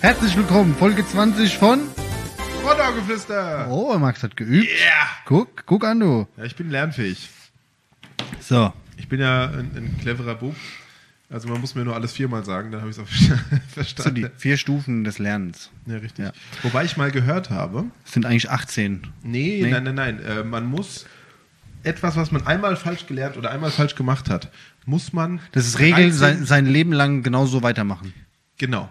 Herzlich willkommen, Folge 20 von Rodau-Geflüster. Oh, Max hat geübt. Yeah. Guck an, du. Ja, ich bin lernfähig. So. Ich bin ja ein cleverer Bub. Also man muss mir nur alles 4-mal sagen, dann habe ich es auch verstanden. So die 4 Stufen des Lernens. Ja, richtig. Ja. Wobei ich mal gehört habe... Es sind eigentlich 18. Nee. Nein. Man muss etwas, was man einmal falsch gelernt oder einmal falsch gemacht hat, muss man... Das ist Regel, sein Leben lang genauso weitermachen. Genau.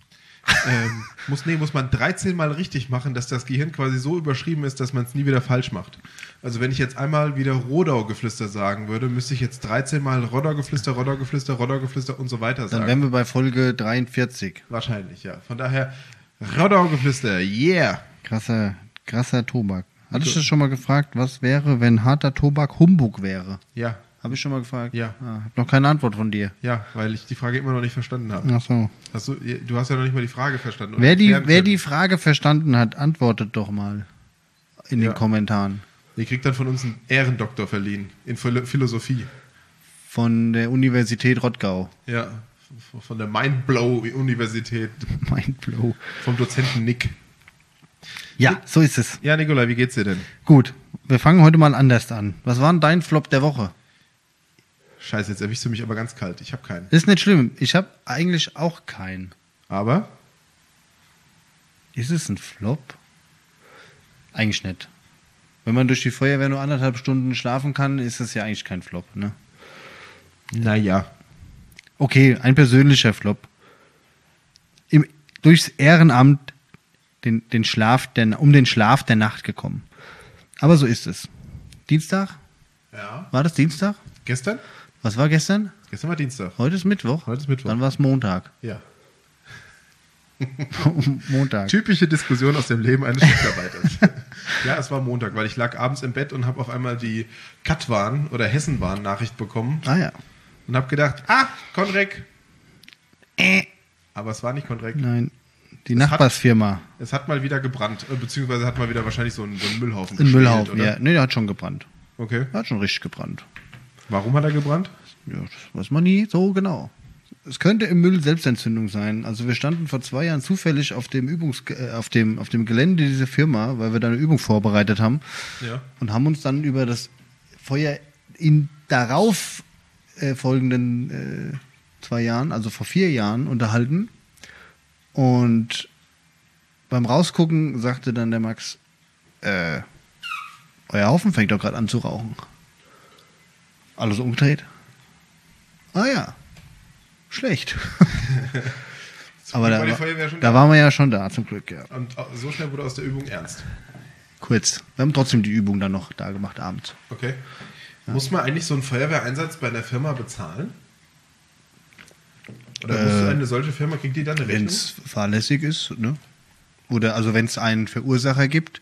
Muss man 13 Mal richtig machen, dass das Gehirn quasi so überschrieben ist, dass man es nie wieder falsch macht. Also wenn ich jetzt einmal wieder Rodau-Geflüster sagen würde, müsste ich jetzt 13 Mal Rodau-Geflüster und so weiter sagen. Dann wären wir bei Folge 43. Wahrscheinlich, ja. Von daher, Rodau-Geflüster, yeah! Krasser Tobak. Hatte ich das schon mal gefragt, was wäre, wenn harter Tobak Humbug wäre? Ja. Habe ich schon mal gefragt? Ja. Hab noch keine Antwort von dir. Ja, weil ich die Frage immer noch nicht verstanden habe. Ach so. Du hast ja noch nicht mal die Frage verstanden. Wer die Frage verstanden hat, antwortet doch mal in den Kommentaren. Ihr kriegt dann von uns einen Ehrendoktor verliehen in Philosophie. Von der Universität Rottgau. Ja, von der Mindblow-Universität. Mindblow. Vom Dozenten Nick. Ja, so ist es. Ja, Nikolai, wie geht's dir denn? Gut, wir fangen heute mal anders an. Was war denn dein Flop der Woche? Scheiße, jetzt erwischst du mich aber ganz kalt. Ich habe keinen. Ist nicht schlimm. Ich habe eigentlich auch keinen. Aber? Ist es ein Flop? Eigentlich nicht. Wenn man durch die Feuerwehr nur 1,5 Stunden schlafen kann, ist es ja eigentlich kein Flop, ne? Naja. Okay, ein persönlicher Flop. Durchs Ehrenamt um den Schlaf der Nacht gekommen. Aber so ist es. Dienstag? Ja. War das Dienstag? Gestern? Was war gestern? Gestern war Dienstag. Heute ist Mittwoch. Dann war es Montag. Ja. Montag. Typische Diskussion aus dem Leben eines Schichtarbeiters. Ja, es war Montag, weil ich lag abends im Bett und habe auf einmal die Katwan- oder Hessenbahn-Nachricht bekommen. Ah ja. Und habe gedacht, Konrek. Aber es war nicht Konrek. Nein, die Nachbarsfirma. Es hat mal wieder gebrannt, beziehungsweise hat mal wieder wahrscheinlich so einen Müllhaufen Ein Müllhaufen, oder? ja. Nee, der hat schon gebrannt. Okay. Der hat schon richtig gebrannt. Warum hat er gebrannt? Ja, das weiß man nie so genau. Es könnte im Müll Selbstentzündung sein. Also wir standen vor 2 Jahren zufällig auf dem auf dem Gelände dieser Firma, weil wir da eine Übung vorbereitet haben. Ja. Und haben uns dann über das Feuer in darauf folgenden 2 Jahren, also vor 4 Jahren, unterhalten. Und beim Rausgucken sagte dann der Max, euer Haufen fängt doch gerade an zu rauchen. Alles umgedreht. Ah ja, schlecht. Aber da waren wir ja schon da, zum Glück, ja. Und so schnell wurde aus der Übung ernst. Kurz. Wir haben trotzdem die Übung dann noch da gemacht abends. Okay. Ja. Muss man eigentlich so einen Feuerwehreinsatz bei einer Firma bezahlen? Oder muss eine solche Firma, kriegt die dann eine Rechnung? Wenn es fahrlässig ist, ne? Oder also wenn es einen Verursacher gibt.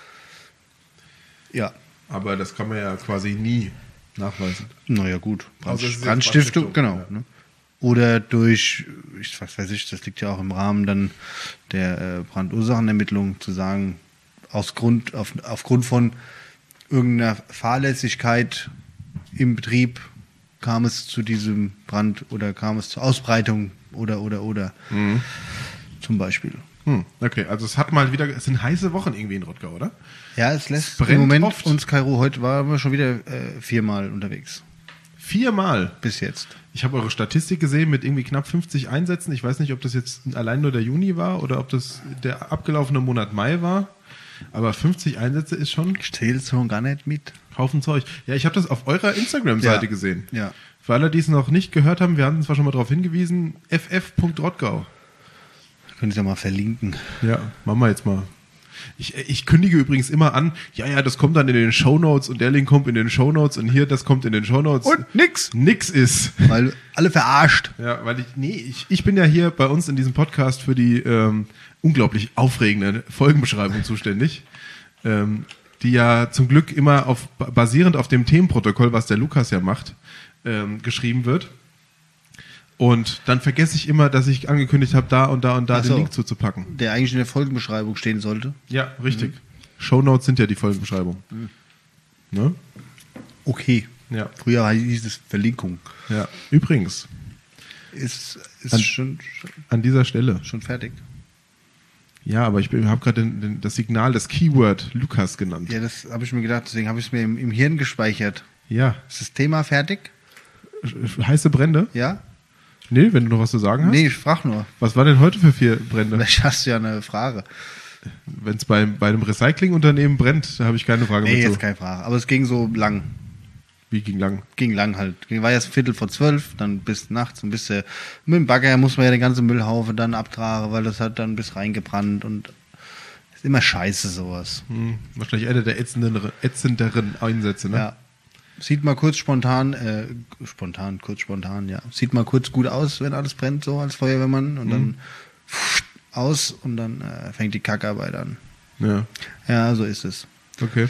Ja. Aber das kann man ja quasi nie nachweisen. Naja, gut. Also Brandstiftung, genau. Ja. Ne? Oder durch, was weiß ich, das liegt ja auch im Rahmen dann der Brandursachenermittlung, zu sagen, aufgrund von irgendeiner Fahrlässigkeit im Betrieb kam es zu diesem Brand oder kam es zur Ausbreitung oder. Mhm. Zum Beispiel. Okay, also es sind heiße Wochen irgendwie in Rottgau, oder? Ja, es lässt brennt im Moment oft. uns Kairo. Heute waren wir schon wieder 4-mal unterwegs. 4-mal? Bis jetzt. Ich habe eure Statistik gesehen mit irgendwie knapp 50 Einsätzen. Ich weiß nicht, ob das jetzt allein nur der Juni war oder ob das der abgelaufene Monat Mai war. Aber 50 Einsätze ist schon... Ich zähle schon gar nicht mit. Haufen Zeug. Ja, ich habe das auf eurer Instagram-Seite gesehen. Ja. Für alle, die es noch nicht gehört haben, wir hatten zwar schon mal darauf hingewiesen, ff.rottgau. Können Sie ja mal verlinken. Ja, machen wir jetzt mal. Ich kündige übrigens immer an, ja, das kommt dann in den Shownotes und der Link kommt in den Shownotes und hier, das kommt in den Shownotes. Und nix. Nix ist. Weil alle verarscht. Ja, weil ich bin ja hier bei uns in diesem Podcast für die unglaublich aufregende Folgenbeschreibung zuständig, die ja zum Glück immer basierend auf dem Themenprotokoll, was der Lukas ja macht, geschrieben wird. Und dann vergesse ich immer, dass ich angekündigt habe, da und da und da den Link zuzupacken. Der eigentlich in der Folgenbeschreibung stehen sollte. Ja, richtig. Shownotes sind ja die Folgenbeschreibung. Ne? Okay. Ja. Früher hieß es Verlinkung. Ja. Übrigens. Ist An dieser Stelle. Schon fertig. Ja, aber ich habe gerade das Signal, das Keyword Lukas genannt. Ja, das habe ich mir gedacht, deswegen habe ich es mir im Hirn gespeichert. Ja. Ist das Thema fertig? Heiße Brände? Ja? Nee, wenn du noch was zu sagen hast. Nee, ich frage nur. Was war denn heute für 4 Brände? Vielleicht hast du ja eine Frage. Wenn es bei einem Recyclingunternehmen brennt, da habe ich keine Frage Nee, mehr jetzt zu. keine Frage. Aber es ging so lang. Wie ging lang? Ging lang halt. War erst 11:45, dann bis nachts und bis mit dem Bagger muss man ja den ganzen Müllhaufen dann abtragen, weil das hat dann bis reingebrannt und ist immer scheiße sowas. Wahrscheinlich einer der ätzenderen Einsätze, ne? Ja. Sieht mal kurz spontan, ja. Sieht mal kurz gut aus, wenn alles brennt, so als Feuerwehrmann und dann aus und dann fängt die Kackarbeit an. Ja. Ja, so ist es. Okay.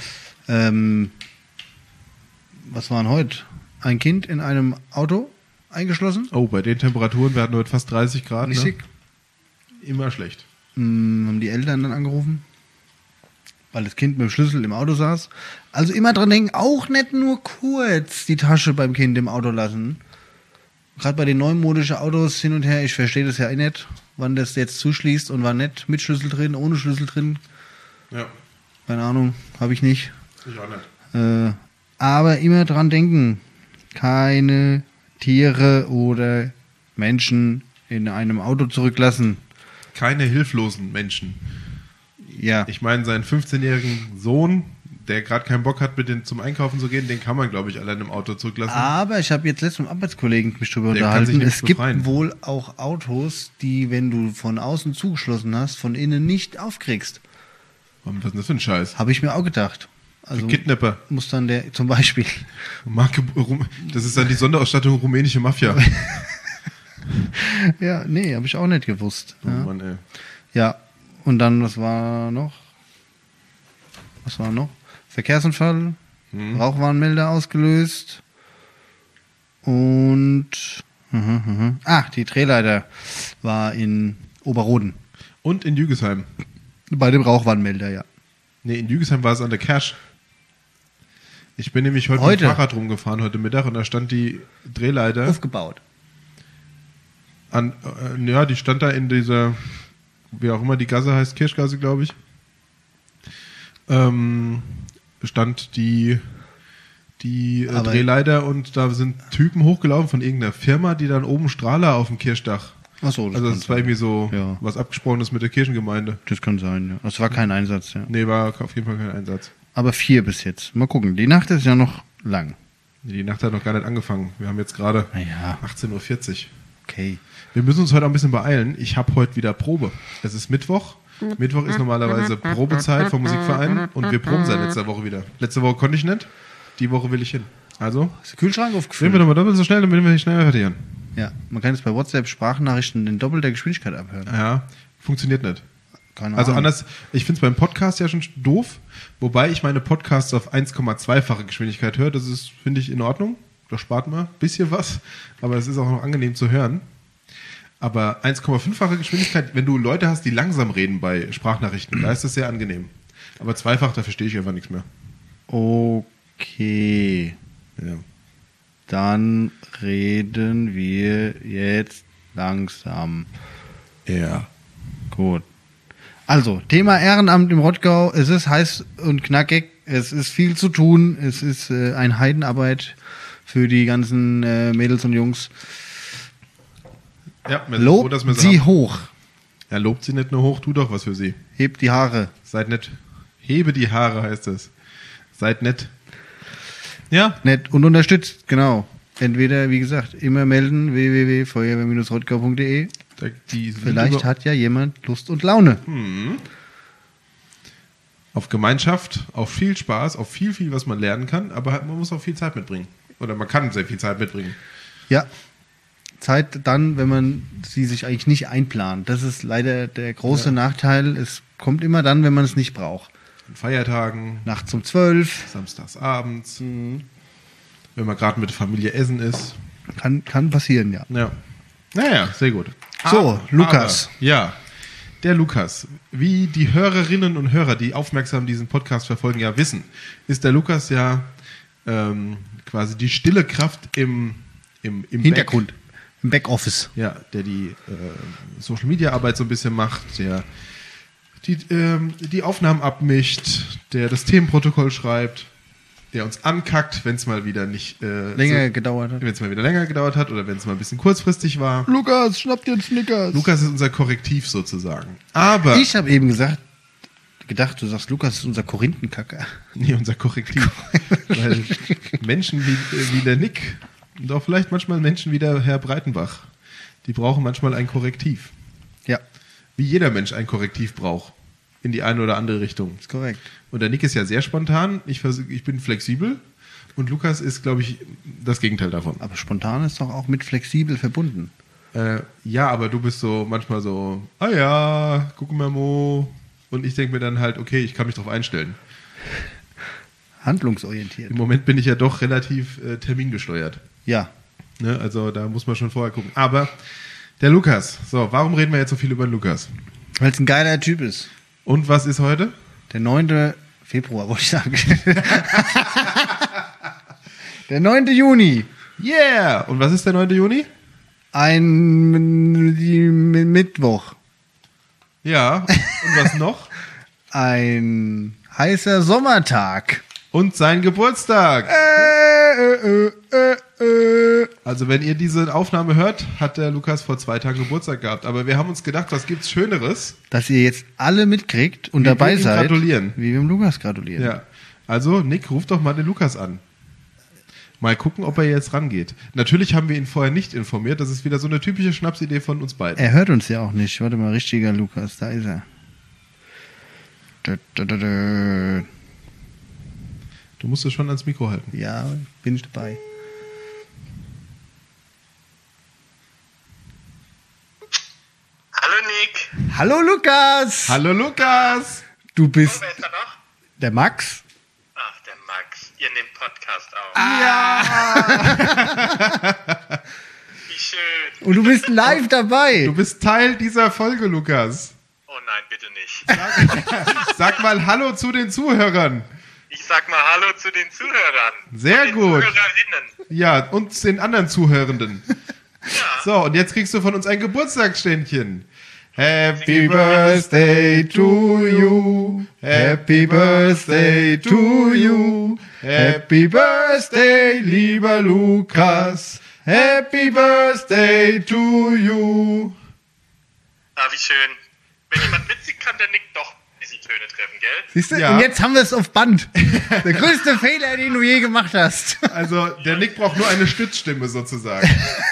Was war denn heute? Ein Kind in einem Auto eingeschlossen? Oh, bei den Temperaturen, wir hatten heute fast 30 Grad. Richtig. Ne? Immer schlecht. Haben die Eltern dann angerufen, weil das Kind mit dem Schlüssel im Auto saß. Also immer dran denken, auch nicht nur kurz die Tasche beim Kind im Auto lassen. Gerade bei den neumodischen Autos hin und her, ich verstehe das ja eh nicht, wann das jetzt zuschließt und wann nicht. Mit Schlüssel drin, ohne Schlüssel drin. Ja. Keine Ahnung, habe ich nicht. Ich auch nicht. Aber immer dran denken, keine Tiere oder Menschen in einem Auto zurücklassen. Keine hilflosen Menschen. Ja. Ich meine, seinen 15-jährigen Sohn, der gerade keinen Bock hat, mit den zum Einkaufen zu gehen, den kann man, glaube ich, allein im Auto zurücklassen. Aber ich habe jetzt letztens mit einem Arbeitskollegen mich drüber Der kann sich unterhalten. nicht Es gibt befreien. wohl auch Autos, die, wenn du von außen zugeschlossen hast, von innen nicht aufkriegst. Was ist denn das für ein Scheiß? Habe ich mir auch gedacht. Also Kidnapper. muss dann der, zum Beispiel. Das ist dann die Sonderausstattung rumänische Mafia. Ja, nee, habe ich auch nicht gewusst. Oh Ja. Mann, ey. Ja, und dann, was war noch? Verkehrsunfall, Rauchwarnmelder ausgelöst und die Drehleiter war in Oberroden. Und in Jügesheim. Bei dem Rauchwarnmelder, ja. Nee, in Jügesheim war es an der Cash. Ich bin nämlich heute mit dem Fahrrad rumgefahren, heute Mittag, und da stand die Drehleiter Aufgebaut. die stand da in dieser, wie auch immer die Gasse heißt, Kirchgasse, glaube ich. Stand die Aber- Drehleiter, und da sind Typen hochgelaufen von irgendeiner Firma, die dann oben Strahler auf dem Kirchdach. Achso, Also das war irgendwie so Ja. was Abgesprochenes mit der Kirchengemeinde. Das kann sein, ja. Das war kein Einsatz, ja. Nee, war auf jeden Fall kein Einsatz. Aber 4 bis jetzt. Mal gucken. Die Nacht ist ja noch lang. Die Nacht hat noch gar nicht angefangen. Wir haben jetzt gerade Naja, 18:40 Uhr. okay. Wir müssen uns heute auch ein bisschen beeilen. Ich habe heute wieder Probe. Es ist Mittwoch. Mittwoch ist normalerweise Probezeit vom Musikverein, und wir proben seit letzter Woche wieder. Letzte Woche konnte ich nicht. Die Woche will ich hin. Also, Ist der Kühlschrank drehen aufgefüllt? wir doch mal doppelt so schnell, damit wir schneller fertig werden. Ja, man kann jetzt bei WhatsApp Sprachnachrichten in doppelter Geschwindigkeit abhören. Ja, funktioniert nicht. Keine Also Ahnung. anders, ich finde es beim Podcast ja schon doof, wobei ich meine Podcasts auf 1,2-fache Geschwindigkeit höre. Das ist, finde ich, in Ordnung. Da spart man ein bisschen was, aber es ist auch noch angenehm zu hören. Aber 1,5-fache Geschwindigkeit, wenn du Leute hast, die langsam reden bei Sprachnachrichten, da ist das sehr angenehm. Aber zweifach, da verstehe ich einfach nichts mehr. Okay. Ja. Dann reden wir jetzt langsam. Ja. Gut. Also, Thema Ehrenamt im Rottgau. Es ist heiß und knackig. Es ist viel zu tun. Es ist eine Heidenarbeit für die ganzen Mädels und Jungs. Ja, wir sind froh, Lobt dass wir sie haben. hoch. Ja, lobt sie nicht nur hoch, tu doch was für sie. Hebt die Haare. Seid nett. Hebe die Haare, heißt es. Seid nett. Ja, Nett und unterstützt, genau. Entweder, wie gesagt, immer melden, www.feuerwehr-rottgau.de. Vielleicht hat ja jemand Lust und Laune. Auf Gemeinschaft, auf viel Spaß, auf viel, was man lernen kann, aber man muss auch viel Zeit mitbringen. Oder man kann sehr viel Zeit mitbringen. Ja, Zeit dann, wenn man sie sich eigentlich nicht einplant. Das ist leider der große Nachteil. Es kommt immer dann, wenn man es nicht braucht. An Feiertagen, Nachts um 12. samstags abends, wenn man gerade mit der Familie essen ist. Kann passieren, ja. Ja. Naja, sehr gut. So, Lukas. Aber, ja, der Lukas. Wie die Hörerinnen und Hörer, die aufmerksam diesen Podcast verfolgen, ja wissen, ist der Lukas ja quasi die stille Kraft im Hintergrund. Im Backoffice. Ja, der die Social-Media-Arbeit so ein bisschen macht, der die Aufnahmen abmischt, der das Themenprotokoll schreibt, der uns ankackt, wenn es mal wieder nicht Länger gedauert hat. wenn es mal wieder länger gedauert hat oder wenn es mal ein bisschen kurzfristig war. Lukas, schnapp dir einen Snickers. Lukas ist unser Korrektiv sozusagen. Aber Ich habe eben gedacht, du sagst, Lukas ist unser Korinthenkacker. nee, unser Korrektiv. Weil Menschen wie der Nick und auch vielleicht manchmal Menschen wie der Herr Breitenbach, die brauchen manchmal ein Korrektiv. Ja, Wie jeder Mensch ein Korrektiv braucht. In die eine oder andere Richtung. ist korrekt. Und der Nick ist ja sehr spontan. Ich bin flexibel. Und Lukas ist, glaube ich, das Gegenteil davon. Aber spontan ist doch auch mit flexibel verbunden. Ja, aber du bist so manchmal so, ah ja, gucken wir mal. Und ich denke mir dann halt, okay, ich kann mich darauf einstellen. Handlungsorientiert. Im Moment bin ich ja doch relativ termingesteuert. Ja. Ne? Also da muss man schon vorher gucken. Aber der Lukas, so, warum reden wir jetzt so viel über den Lukas? Weil es ein geiler Typ ist. Und was ist heute? Der 9. Februar, wollte ich sagen. Der 9. Juni. Yeah! Und was ist der 9. Juni? Mittwoch. Ja. Und was noch? Ein heißer Sommertag. Und sein Geburtstag. Also wenn ihr diese Aufnahme hört, hat der Lukas vor 2 Tagen Geburtstag gehabt. Aber wir haben uns gedacht, was gibt's Schöneres? Dass ihr jetzt alle mitkriegt und Wie wir dabei ihm seid. gratulieren. Wie wir dem Lukas gratulieren. Ja. Also Nick, ruf doch mal den Lukas an. Mal gucken, ob er jetzt rangeht. Natürlich haben wir ihn vorher nicht informiert. Das ist wieder so eine typische Schnapsidee von uns beiden. Er hört uns ja auch nicht. Warte mal, richtiger Lukas, da ist er. Du musst es schon ans Mikro halten. Ja, bin ich dabei. Hallo Nick. Hallo Lukas! Hallo Lukas! Du Oh, bist wer ist da noch? der Max. Ach, der Max. Ihr nehmt Podcast auf. Wie schön. Und du bist live dabei. Du bist Teil dieser Folge, Lukas. Oh nein, bitte nicht. Sag mal Hallo zu den Zuhörern. Ich sag mal Hallo zu den Zuhörern. Sehr und den gut. Zuhörerinnen. Ja, und den anderen Zuhörenden. Ja. So, und jetzt kriegst du von uns ein Geburtstagsständchen. Happy Birthday to you. Happy Birthday to you. Happy Birthday, lieber Lukas. Happy Birthday to you. Ah, wie schön. Wenn jemand witzig kann, der nickt doch, bis die Töne treffen, gell? Siehst du? Ja. Und jetzt haben wir es auf Band. Der größte Fehler, den du je gemacht hast. Also, der Nick braucht nur eine Stützstimme sozusagen.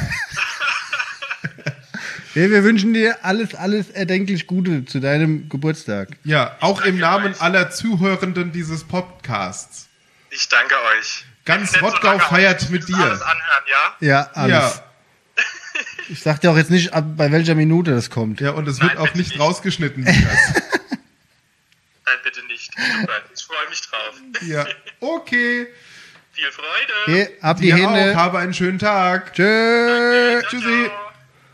Ja, wir wünschen dir alles erdenklich Gute zu deinem Geburtstag. Ja, auch im danke Namen euch. aller Zuhörenden dieses Podcasts. Ich danke euch. Ganz Wenn ihr Rottgau so lange feiert euch mit das dir. Alles anhören, ja? Ja, alles. Ja, Ich sag dir auch jetzt nicht, bei welcher Minute das kommt. ja, und es wird Nein, auch bitte nicht nicht. rausgeschnitten, Lukas. Nein, bitte nicht. Super, ich freue mich drauf. Ja, okay. Viel Freude. Okay, ab die Dir Hände. auch. Habe einen schönen Tag. Tschö. Ciao, Tschüssi. ciao.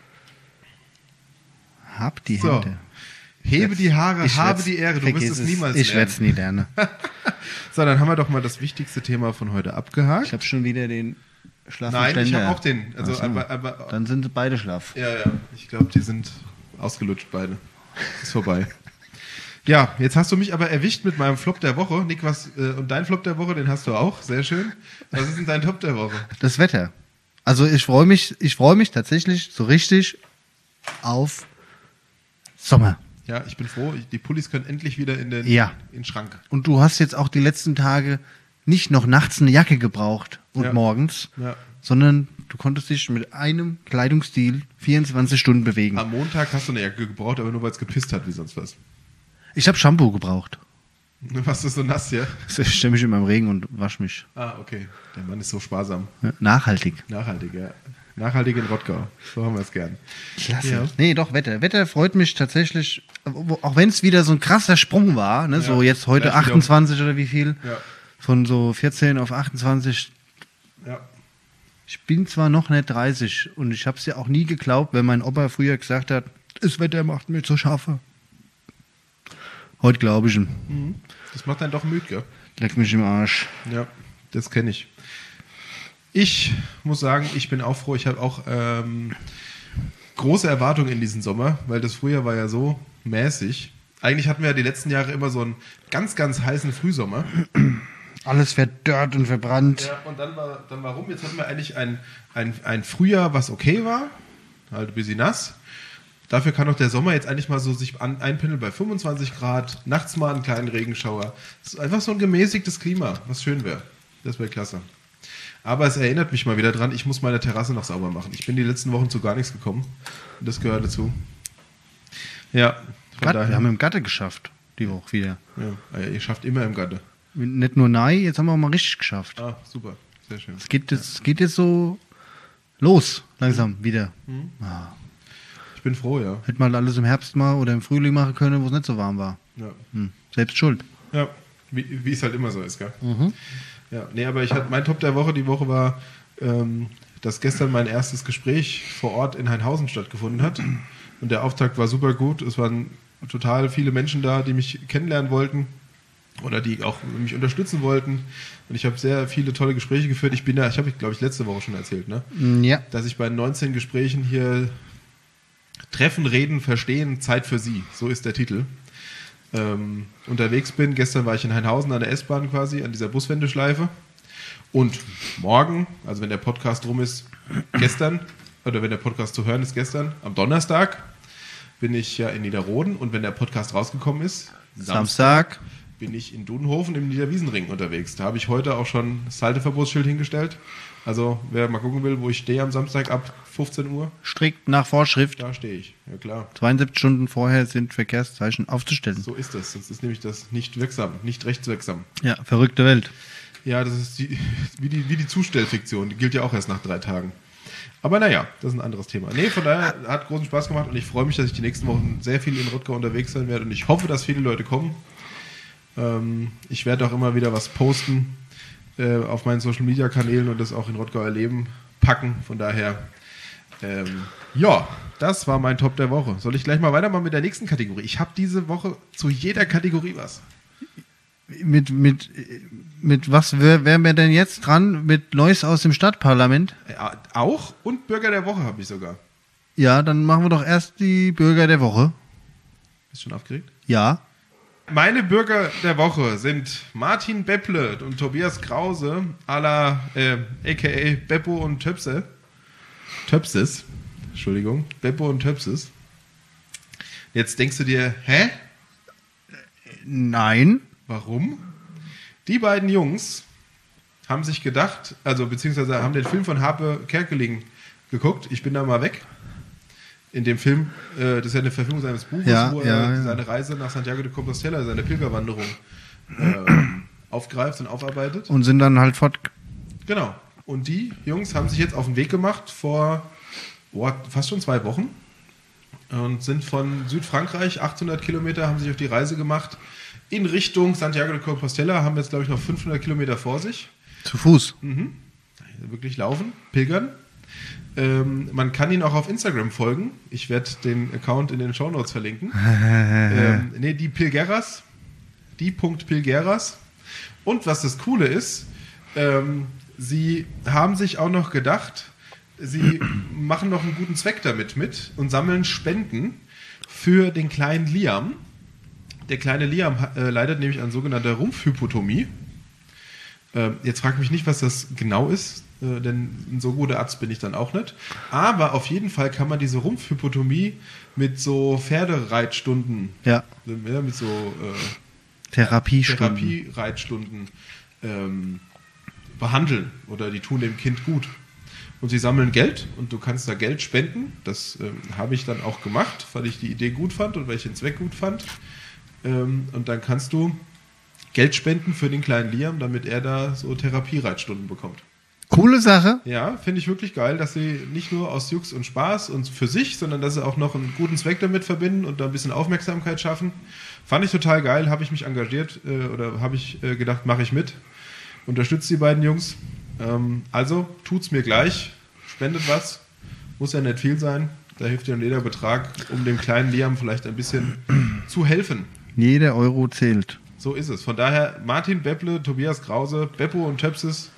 Hab die So. Hände. Hebe die Haare, habe werd's- die Ehre. Du wirst vergiss es niemals Ich lernen. werde es nie lernen. So, dann haben wir doch mal das wichtigste Thema von heute abgehakt. Ich habe schon wieder den schlaffen Nein, ich Ständer. habe auch den. Also, Ach so. aber Dann sind sie beide schlaff. ja, ja. Ich glaube, die sind ausgelutscht beide. Ist vorbei. Ja, jetzt hast du mich aber erwischt mit meinem Flop der Woche. Nick, und dein Flop der Woche, den hast du auch. Sehr schön. Was ist denn dein Top der Woche? Das Wetter. Also ich freue mich tatsächlich so richtig auf Sommer. Ja, ich bin froh. Die Pullis können endlich wieder in den Schrank. Und du hast jetzt auch die letzten Tage nicht noch nachts eine Jacke gebraucht und Ja. morgens, Ja. sondern du konntest dich mit einem Kleidungsstil 24 Stunden bewegen. Am Montag hast du eine Jacke gebraucht, aber nur weil es gepisst hat, wie sonst was. Ich habe Shampoo gebraucht. Was ist so nass hier? Ich stelle mich immer im Regen und wasche mich. Ah, okay. Der Mann ist so sparsam. Ja, nachhaltig. Nachhaltig, ja. Nachhaltig in Rottgau. So haben wir es gern. Klasse. Ja. Nee, doch, Wetter. Wetter freut mich tatsächlich, auch wenn es wieder so ein krasser Sprung war, ne? So jetzt heute Gleich wieder 28 oder wie viel? Ja. Von so 14 auf 28. Ja. Ich bin zwar noch nicht 30 und ich habe es ja auch nie geglaubt, wenn mein Opa früher gesagt hat, das Wetter macht mir zu scharfe. Heute glaube ich ihm. Das macht einen doch müde, gell? Leck mich im Arsch. Ja, das kenne ich. Ich muss sagen, ich bin auch froh. Ich habe auch große Erwartungen in diesen Sommer, weil das Frühjahr war ja so mäßig. Eigentlich hatten wir ja die letzten Jahre immer so einen ganz, ganz heißen Frühsommer. Alles verdörrt und verbrannt. Ja, und dann war rum. Jetzt hatten wir eigentlich ein Frühjahr, was okay war. Halt ein bisschen nass. Dafür kann auch der Sommer jetzt eigentlich mal so sich einpendeln bei 25 Grad. Nachts mal einen kleinen Regenschauer. Das ist einfach so ein gemäßigtes Klima, was schön wäre. Das wäre klasse. Aber es erinnert mich mal wieder dran, ich muss meine Terrasse noch sauber machen. Ich bin die letzten Wochen zu gar nichts gekommen. Und das gehört dazu. Ja, Wir haben im Gatte geschafft, die Woche wieder. Ja, ihr schafft immer im Gatte. Nicht nur nein, jetzt haben wir auch mal richtig geschafft. Ah, super. Sehr schön. Es geht jetzt so los, langsam wieder. Ah. Ich bin froh, ja. Hätte man alles im Herbst mal oder im Frühling machen können, wo es nicht so warm war. Ja, Selbst schuld. ja. Wie es halt immer so ist, gell? Ja, nee, aber mein Top der Woche, die Woche war, dass gestern mein erstes Gespräch vor Ort in Hainhausen stattgefunden hat. Und der Auftakt war super gut. Es waren total viele Menschen da, die mich kennenlernen wollten oder die auch mich unterstützen wollten. Und ich habe sehr viele tolle Gespräche geführt. Ich habe, glaube ich, letzte Woche schon erzählt, ne? Ja. Dass ich bei 19 Gesprächen hier Treffen, Reden, Verstehen, Zeit für Sie. So ist der Titel. Unterwegs bin. Gestern war ich in Hainhausen an der S-Bahn quasi, an dieser Buswendeschleife. Und morgen, also wenn der Podcast rum ist, gestern, oder wenn der Podcast zu hören ist gestern, am Donnerstag, bin ich ja in Niederroden. Und wenn der Podcast rausgekommen ist, Samstag bin ich in Dudenhofen im Niederwiesenring unterwegs. Da habe ich heute auch schon das Halteverbotsschild hingestellt. Also wer mal gucken will, wo ich stehe am Samstag ab 15 Uhr, strikt nach Vorschrift. da stehe ich. Ja klar. 72 Stunden vorher sind Verkehrszeichen aufzustellen. So ist das. Sonst ist nämlich das nicht wirksam, nicht rechtswirksam. Ja, verrückte Welt. Ja, das ist wie die Zustellfiktion. Die gilt ja auch erst nach 3 Tagen. Aber naja, das ist ein anderes Thema. Nee, von daher hat großen Spaß gemacht und ich freue mich, dass ich die nächsten Wochen sehr viel in Rottgau unterwegs sein werde und ich hoffe, dass viele Leute kommen. Ich werde auch immer wieder was posten auf meinen Social-Media-Kanälen und das auch in Rottgau erleben, packen. Von daher, ja, das war mein Top der Woche. Soll ich gleich mal weitermachen mit der nächsten Kategorie? Ich habe diese Woche zu jeder Kategorie was. Mit was wären wir denn jetzt dran? Mit Neues aus dem Stadtparlament? Auch und Bürger der Woche habe ich sogar. Ja, dann machen wir doch erst die Bürger der Woche. Bist du schon aufgeregt? Ja. Meine Bürger der Woche sind Martin Bepple und Tobias Krause, a.k.a. Beppo und Töpses. Entschuldigung, Beppo und Töpses. Jetzt denkst du dir, hä? Nein. Warum? Die beiden Jungs haben sich gedacht, also beziehungsweise haben den Film von Harpe Kerkeling geguckt, Ich bin da mal weg. In dem Film, das ist ja eine Verfilmung seines Buches, wo er seine Reise nach Santiago de Compostela, seine Pilgerwanderung aufgreift und aufarbeitet. Und sind dann halt fort. Genau. Und die Jungs haben sich jetzt auf den Weg gemacht vor fast schon 2 Wochen und sind von Südfrankreich, 800 Kilometer, haben sich auf die Reise gemacht in Richtung Santiago de Compostela, haben jetzt, glaube ich, noch 500 Kilometer vor sich. Zu Fuß. Wirklich laufen, pilgern. Man kann ihn auch auf Instagram folgen. Ich werde den Account in den Shownotes verlinken. Die Pilgeras. Die.Pilgeras. Und was das Coole ist, sie haben sich auch noch gedacht, sie machen noch einen guten Zweck damit mit und sammeln Spenden für den kleinen Liam. Der kleine Liam leidet nämlich an sogenannter Rumpfhypotomie. Jetzt frag mich nicht, was das genau ist, denn ein so guter Arzt bin ich dann auch nicht. Aber auf jeden Fall kann man diese Rumpfhypotomie mit Pferdereitstunden, mit Therapiereitstunden behandeln oder die tun dem Kind gut. Und sie sammeln Geld und du kannst da Geld spenden. Das habe ich dann auch gemacht, weil ich die Idee gut fand und weil ich den Zweck gut fand. Und dann kannst du Geld spenden für den kleinen Liam, damit er da so Therapiereitstunden bekommt. Coole Sache. Ja, finde ich wirklich geil, dass sie nicht nur aus Jux und Spaß und für sich, sondern dass sie auch noch einen guten Zweck damit verbinden und da ein bisschen Aufmerksamkeit schaffen. Fand ich total geil, habe ich mich engagiert oder habe ich gedacht, mache ich mit. Unterstützt die beiden Jungs. Also tut's mir gleich, spendet was, muss ja nicht viel sein. Da hilft ja jeder Betrag, um dem kleinen Liam vielleicht ein bisschen zu helfen. Jeder Euro zählt. So ist es. Von daher Martin Bepple, Tobias Krause, Beppo und Töpses